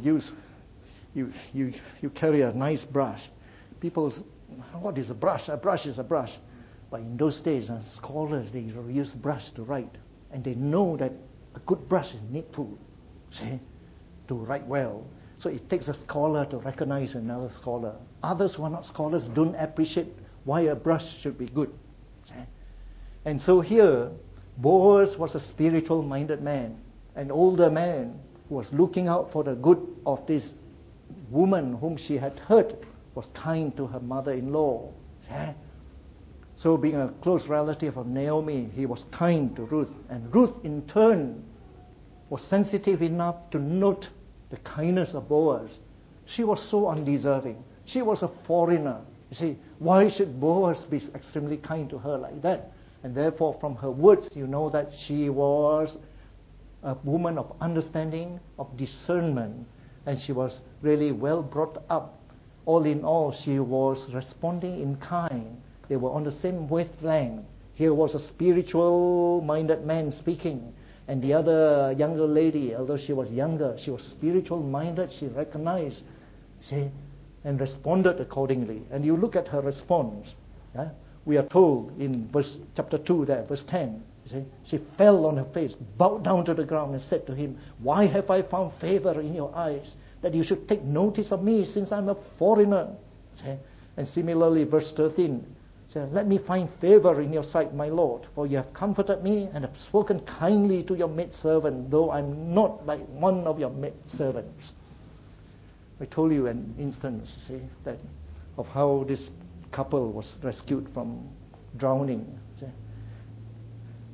A: carry a nice brush. People, what is a brush? A brush is a brush. But in those days, scholars, they use brush to write. And they know that a good brush is needful, to write well. So it takes a scholar to recognize another scholar. Others who are not scholars don't appreciate why a brush should be good. And so here, Boaz was a spiritual-minded man, an older man who was looking out for the good of this woman whom she had heard was kind to her mother-in-law. So being a close relative of Naomi, he was kind to Ruth. And Ruth, in turn, was sensitive enough to note the kindness of Boaz. She was so undeserving. She was a foreigner. You see, why should Boaz be extremely kind to her like that? And therefore, from her words, you know that she was a woman of understanding, of discernment, and she was really well brought up. All in all, she was responding in kind. They were on the same wavelength. Here was a spiritual-minded man speaking, and the other younger lady, although she was younger, she was spiritual-minded. She recognized, and responded accordingly. And you look at her response. We are told in chapter 2 there, verse 10, she fell on her face, bowed down to the ground, and said to him, why have I found favor in your eyes, that you should take notice of me, since I'm a foreigner? And similarly, verse 13, let me find favor in your sight, my Lord, for you have comforted me and have spoken kindly to your maidservant, though I'm not like one of your maidservants. I told you an instance, that of how this couple was rescued from drowning.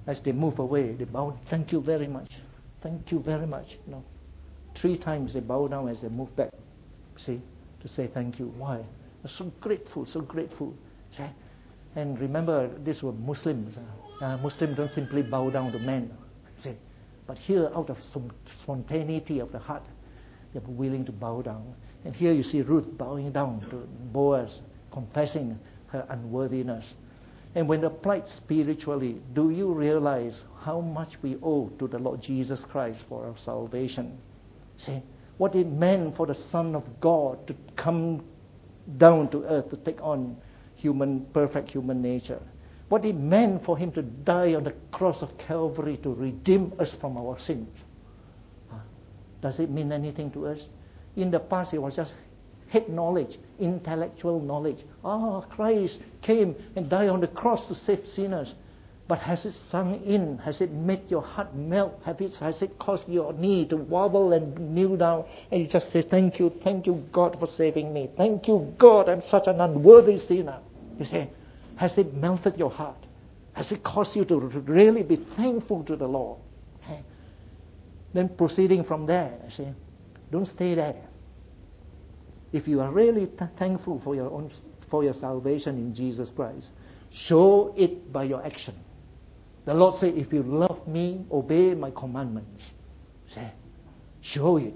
A: as they move away, they bow, thank you very much. Thank you very much. 3 times they bow down as they move back, see, to say thank you. Why? They're so grateful, so grateful. See? And remember, these were Muslims. Muslims don't simply bow down to men. See? But here, out of some spontaneity of the heart, they were willing to bow down. And here you see Ruth bowing down to Boaz, confessing her unworthiness. And when applied spiritually, do you realize how much we owe to the Lord Jesus Christ for our salvation? See, what it meant for the Son of God to come down to earth to take on perfect human nature. What it meant for him to die on the cross of Calvary to redeem us from our sins. Does it mean anything to us? In the past, it was just head knowledge, intellectual knowledge. Christ came and died on the cross to save sinners. But has it sunk in? Has it made your heart melt? Has it caused your knee to wobble and kneel down and you just say, thank you God for saving me. Thank you God, I'm such an unworthy sinner. You say, has it melted your heart? Has it caused you to really be thankful to the Lord? Okay. Then proceeding from there, you see, don't stay there. If you are really thankful for your salvation in Jesus Christ, show it by your action. The Lord said, if you love me, obey my commandments. Say, show it.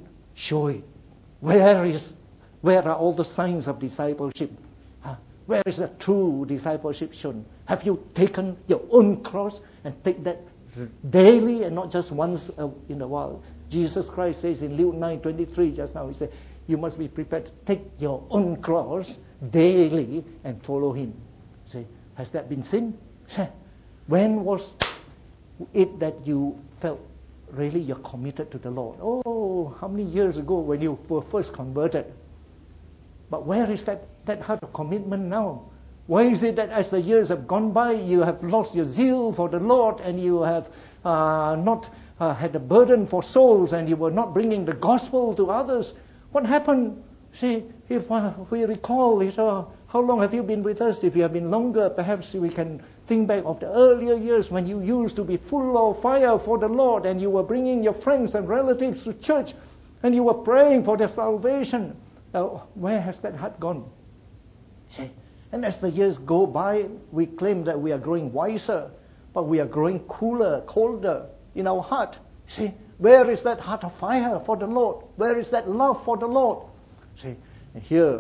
A: Where are all the signs of discipleship? Where is the true discipleship shown? Have you taken your own cross and take that daily and not just once in a while? Jesus Christ says in Luke 9:23 just now, he said, you must be prepared to take your own cross daily and follow him. See, has that been sin? When was it that you felt really you're committed to the Lord? How many years ago when you were first converted? But where is that heart of commitment now? Why is it that as the years have gone by, you have lost your zeal for the Lord and you have not had a burden for souls and you were not bringing the gospel to others? What happened? See, if we recall it, how long have you been with us? If you have been longer, perhaps we can think back of the earlier years when you used to be full of fire for the Lord and you were bringing your friends and relatives to church and you were praying for their salvation. Where has that heart gone? See? And as the years go by, we claim that we are growing wiser, but we are growing cooler, colder in our heart. See? Where is that heart of fire for the Lord? Where is that love for the Lord? See? And here,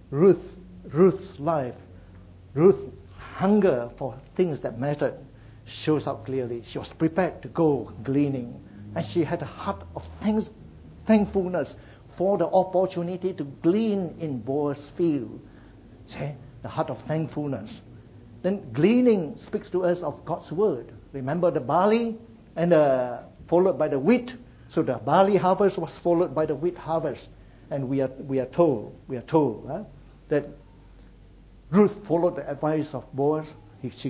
A: Ruth's life, Ruth's hunger for things that mattered shows up clearly. She was prepared to go gleaning, and she had a heart of thankfulness for the opportunity to glean in Boaz's field. See? The heart of thankfulness. Then gleaning speaks to us of God's word. Remember the barley and followed by the wheat. So the barley harvest was followed by the wheat harvest. And we are told that Ruth followed the advice of Boaz. She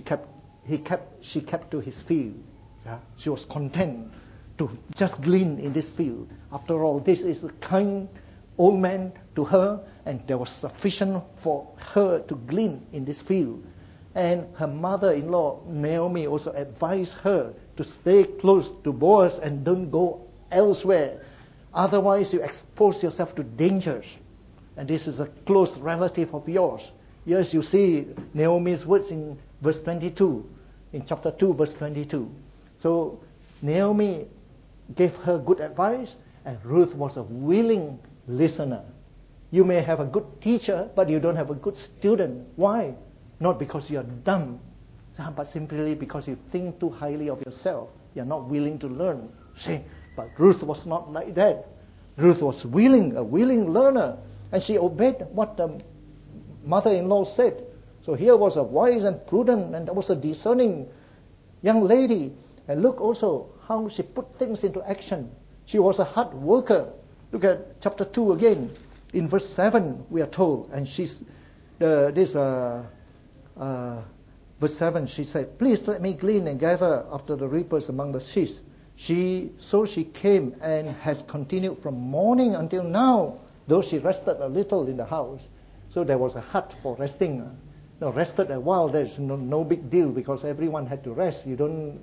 A: kept to his field. Yeah? She was content to just glean in this field. After all, this is a kind old man to her, and there was sufficient for her to glean in this field. And her mother-in-law, Naomi, also advised her to stay close to Boaz and don't go elsewhere. Otherwise, you expose yourself to dangers. And this is a close relative of yours. Yes, you see Naomi's words in verse 22, in chapter 2, verse 22. So Naomi gave her good advice, and Ruth was a willing listener. You may have a good teacher, but you don't have a good student. Why? Not because you are dumb, but simply because you think too highly of yourself. You are not willing to learn. See, but Ruth was not like that. Ruth was a willing learner, and she obeyed what the mother-in-law said. So here was a wise and prudent, and there was a discerning young lady. And look also how she put things into action. She was a hard worker. Look at chapter 2 again. In verse 7, we are told, and verse 7, she said, please let me glean and gather after the reapers among the sheaves. So she came and has continued from morning until now, though she rested a little in the house. So there was a hut for resting. Rested a while, there's no big deal because everyone had to rest. You don't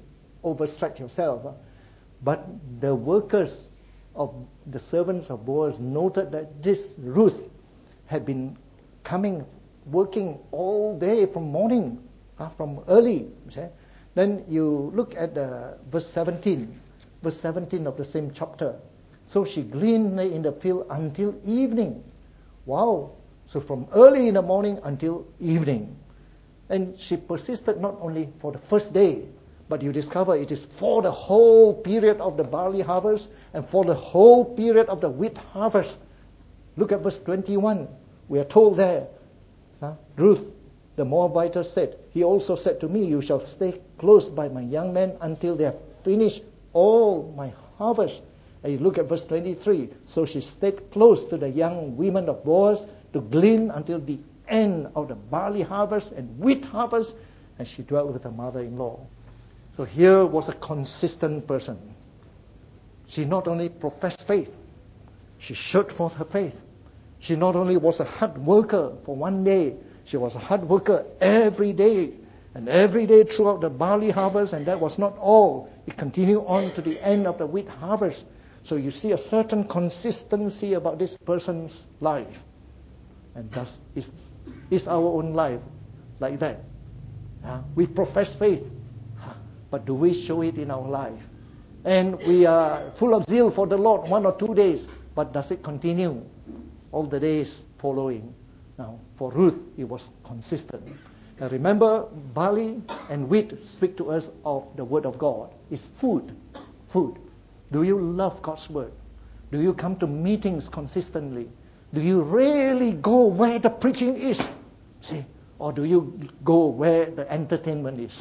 A: overstretch yourself. But the workers of the servants of Boaz noted that this Ruth had been coming, working all day from morning, from early. Okay? Then you look at verse 17 of the same chapter. So she gleaned in the field until evening. Wow. So from early in the morning until evening. And she persisted not only for the first day, but you discover it is for the whole period of the barley harvest and for the whole period of the wheat harvest. Look at verse 21. We are told there, Ruth, the Moabitess, said, he also said to me, you shall stay close by my young men until they have finished all my harvest. And you look at verse 23. So she stayed close to the young women of Boaz to glean until the end of the barley harvest and wheat harvest, and she dwelt with her mother-in-law. So here was a consistent person. She not only professed faith, she showed forth her faith. She not only was a hard worker for one day, she was a hard worker every day, and every day throughout the barley harvest, and that was not all. It continued on to the end of the wheat harvest. So you see a certain consistency about this person's life. And thus is our own life like that. We profess faith, but do we show it in our life? And we are full of zeal for the Lord 1 or 2 days, but does it continue all the days following? Now, for Ruth, it was consistent. Now remember, barley and wheat speak to us of the Word of God. It's food. Food. Do you love God's Word? Do you come to meetings consistently? Do you really go where the preaching is? See? Or do you go where the entertainment is?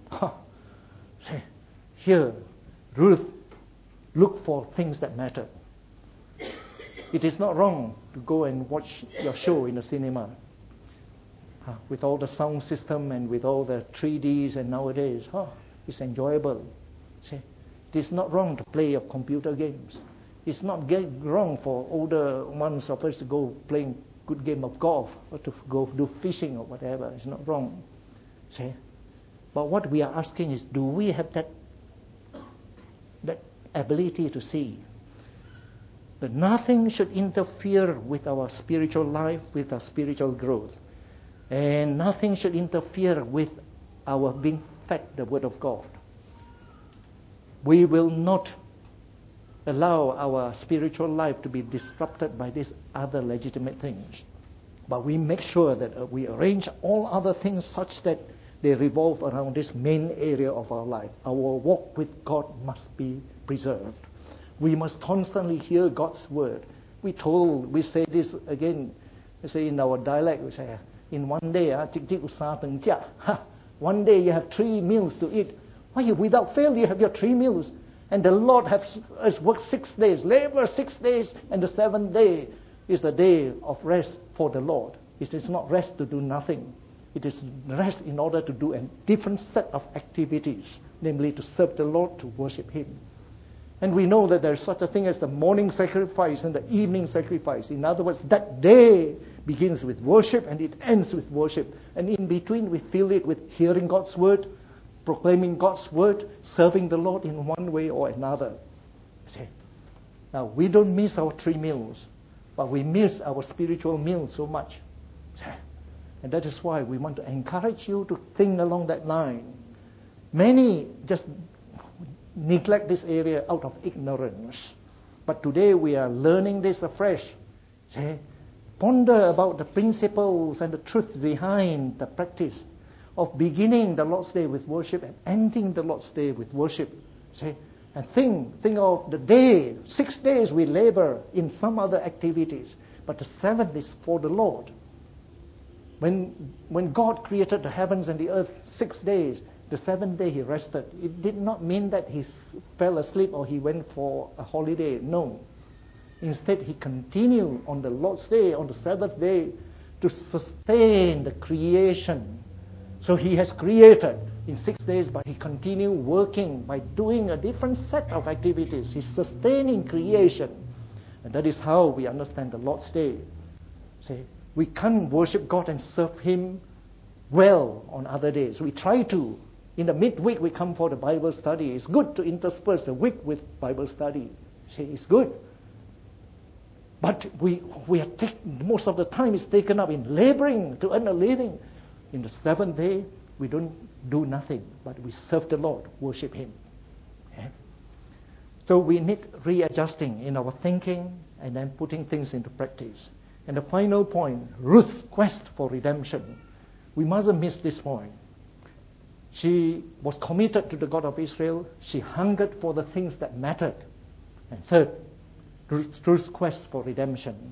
A: See? Here, Ruth looked for things that matter. It is not wrong to go and watch your show in the cinema with all the sound system and with all the 3Ds and nowadays. It's enjoyable. See? It is not wrong to play your computer games. It's not wrong for older ones of us to go playing good game of golf or to go do fishing or whatever. It's not wrong. See? But what we are asking is, do we have that ability to see that nothing should interfere with our spiritual life, with our spiritual growth, and nothing should interfere with our being fed the Word of God? We will not allow our spiritual life to be disrupted by these other legitimate things. But we make sure that we arrange all other things such that they revolve around this main area of our life. Our walk with God must be preserved. We must constantly hear God's Word. We say this again, we say in our dialect, we say, in one day, one day you have 3 meals to eat. Without fail you have your 3 meals. And the Lord has worked 6 days, labor 6 days, and the 7th day is the day of rest for the Lord. It is not rest to do nothing. It is rest in order to do a different set of activities, namely to serve the Lord, to worship Him. And we know that there is such a thing as the morning sacrifice and the evening sacrifice. In other words, that day begins with worship and it ends with worship. And in between we fill it with hearing God's Word, proclaiming God's Word, serving the Lord in one way or another. See? Now, we don't miss our 3 meals, but we miss our spiritual meals so much. See? And that is why we want to encourage you to think along that line. Many just neglect this area out of ignorance. But today we are learning this afresh. See? Ponder about the principles and the truths behind the practice of beginning the Lord's Day with worship and ending the Lord's Day with worship. See? And think of the day, 6 days we labor in some other activities, but the 7th is for the Lord. When God created the heavens and the earth 6 days, the 7th day He rested. It did not mean that He fell asleep or He went for a holiday. No. Instead, He continued on the Lord's Day, on the 7th day, to sustain the creation. So He has created in 6 days, but He continued working by doing a different set of activities. He's sustaining creation. And that is how we understand the Lord's Day. See, we can't worship God and serve Him well on other days. We try to, In the midweek, we come for the Bible study. It's good to intersperse the week with Bible study. See, it's good. But most of the time is taken up in laboring to earn a living. In the seventh day, we don't do nothing, but we serve the Lord, worship Him. Okay? So we need readjusting in our thinking and then putting things into practice. And the final point, Ruth's quest for redemption. We mustn't miss this point. She was committed to the God of Israel. She hungered for the things that mattered. And third, Ruth's quest for redemption.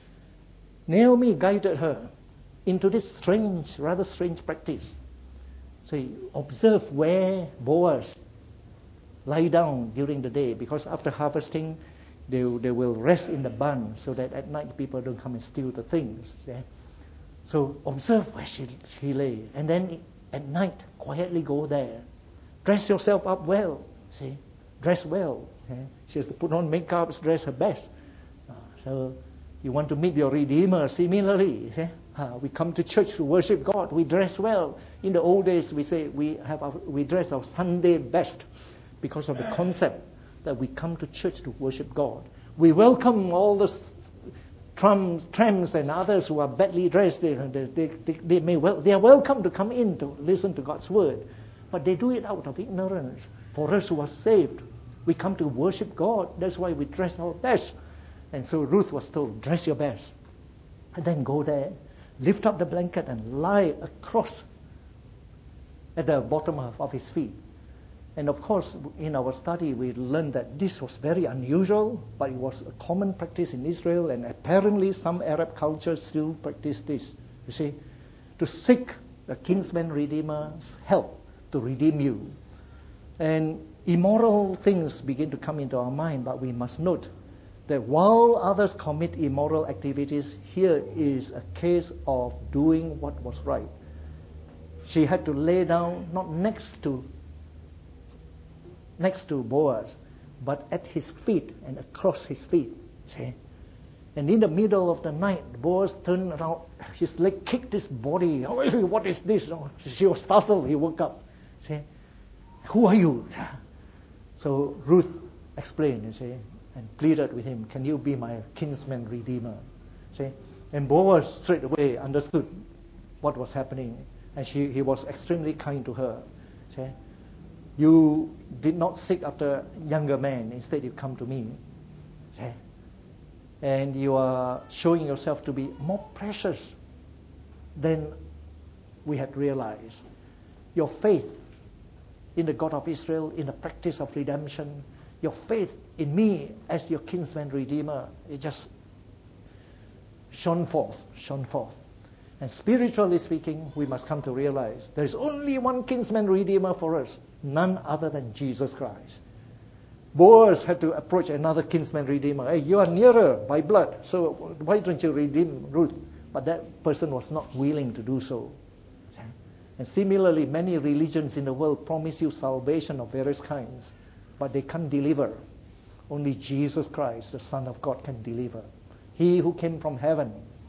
A: Naomi guided her into this rather strange practice. So you observe where Boaz lie down during the day, because after harvesting, they will rest in the barn so that at night people don't come and steal the things. Yeah? So observe where she lay, and then at night quietly go there. Dress yourself up well. See, dress well. Okay? She has to put on makeup, dress her best. So you want to meet your Redeemer similarly. See? We come to church to worship God. We dress well. In the old days, we say we dress our Sunday best because of the concept that we come to church to worship God. We welcome all the tramps and others who are badly dressed. They are welcome to come in to listen to God's word, but they do it out of ignorance. For us who are saved, we come to worship God. That's why we dress our best. And so Ruth was told, dress your best, and then go there, lift up the blanket and lie across at the bottom of his feet. And of course, in our study, we learned that this was very unusual, but it was a common practice in Israel, and apparently some Arab cultures still practice this. You see, to seek the kinsman redeemer's help to redeem you. And immoral things begin to come into our mind, but we must note that while others commit immoral activities, here is a case of doing what was right. She had to lay down not next to Boaz, but at his feet and across his feet. See? And in the middle of the night, Boaz turned around, his leg kicked his body. Oh, what is this? She was startled. He woke up. See? Who are you? So Ruth explained, you see, and pleaded with him, can you be my kinsman redeemer? See? And Boaz straight away understood what was happening, and he was extremely kind to her. See? You did not seek after younger men. Instead, you come to me. See? And you are showing yourself to be more precious than we had realized. Your faith in the God of Israel, in the practice of redemption, your faith in me as your kinsman redeemer, it just shone forth. And spiritually speaking, we must come to realize there is only one kinsman redeemer for us, none other than Jesus Christ. Boaz had to approach another kinsman redeemer. Hey, you are nearer by blood, so why don't you redeem Ruth? But that person was not willing to do so. And similarly, many religions in the world promise you salvation of various kinds, but they can't deliver. Only Jesus Christ, the Son of God, can deliver. He who came from heaven,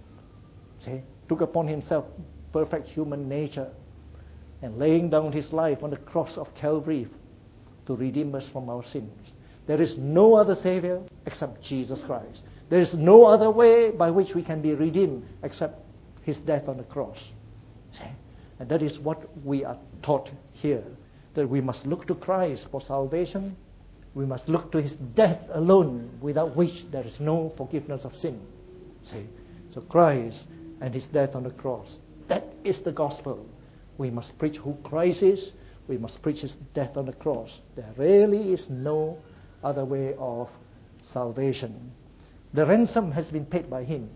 A: took upon himself perfect human nature and laying down his life on the cross of Calvary to redeem us from our sins. There is no other Savior except Jesus Christ. There is no other way by which we can be redeemed except his death on the cross. And that is what we are taught here, that we must look to Christ for salvation. We must look to his death alone, without which there is no forgiveness of sin. So Christ and his death on the cross, that is the gospel. We must preach who Christ is. We must preach his death on the cross. There really is no other way of salvation. The ransom has been paid by him.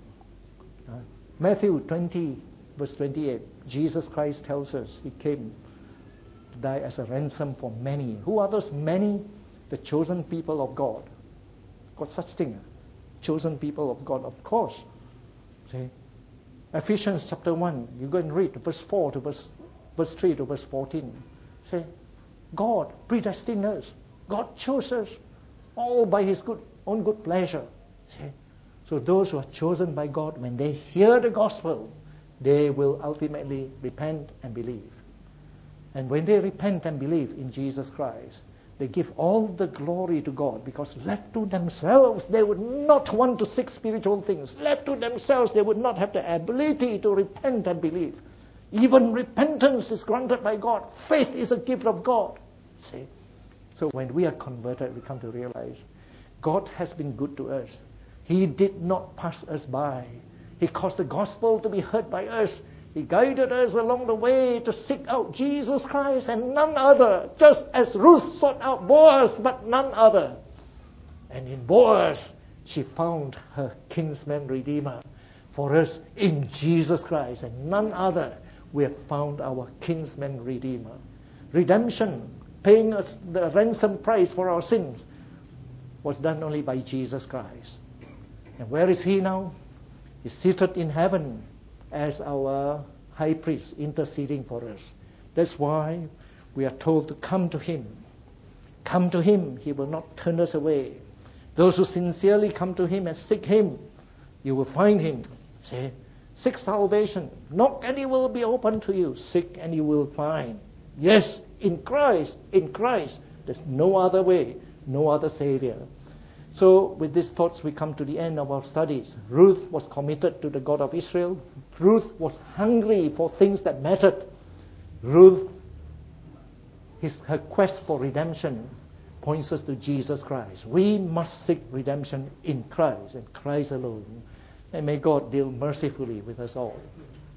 A: Matthew 20, verse 28, Jesus Christ tells us he came to die as a ransom for many. Who are those many? The chosen people of God. Got such thing? Chosen people of God, of course. See? Ephesians chapter 1, you go and read verse 4 to verse 3 to verse 14. See? God predestined us. God chose us all by his own good pleasure. See? So those who are chosen by God, when they hear the gospel, they will ultimately repent and believe. And when they repent and believe in Jesus Christ, they give all the glory to God, because left to themselves, they would not want to seek spiritual things. Left to themselves, they would not have the ability to repent and believe. Even repentance is granted by God. Faith is a gift of God. See? So when we are converted, we come to realize God has been good to us. He did not pass us by. He caused the gospel to be heard by us. He guided us along the way to seek out Jesus Christ and none other, just as Ruth sought out Boaz, but none other. And in Boaz, she found her kinsman redeemer. For us, in Jesus Christ and none other, we have found our kinsman redeemer. Redemption, paying us the ransom price for our sins, was done only by Jesus Christ. And where is he now? He's seated in heaven as our high priest, interceding for us. That's why we are told to come to him. Come to him. He will not turn us away. Those who sincerely come to him and seek him, you will find him. See? Seek salvation. Knock and it will be open to you. Seek and you will find. Yes, in Christ. In Christ. There's no other way, no other Savior. So with these thoughts, we come to the end of our studies. Ruth was committed to the God of Israel. Ruth was hungry for things that mattered. Ruth, her quest for redemption points us to Jesus Christ. We must seek redemption in Christ and Christ alone. And may God deal mercifully with us all.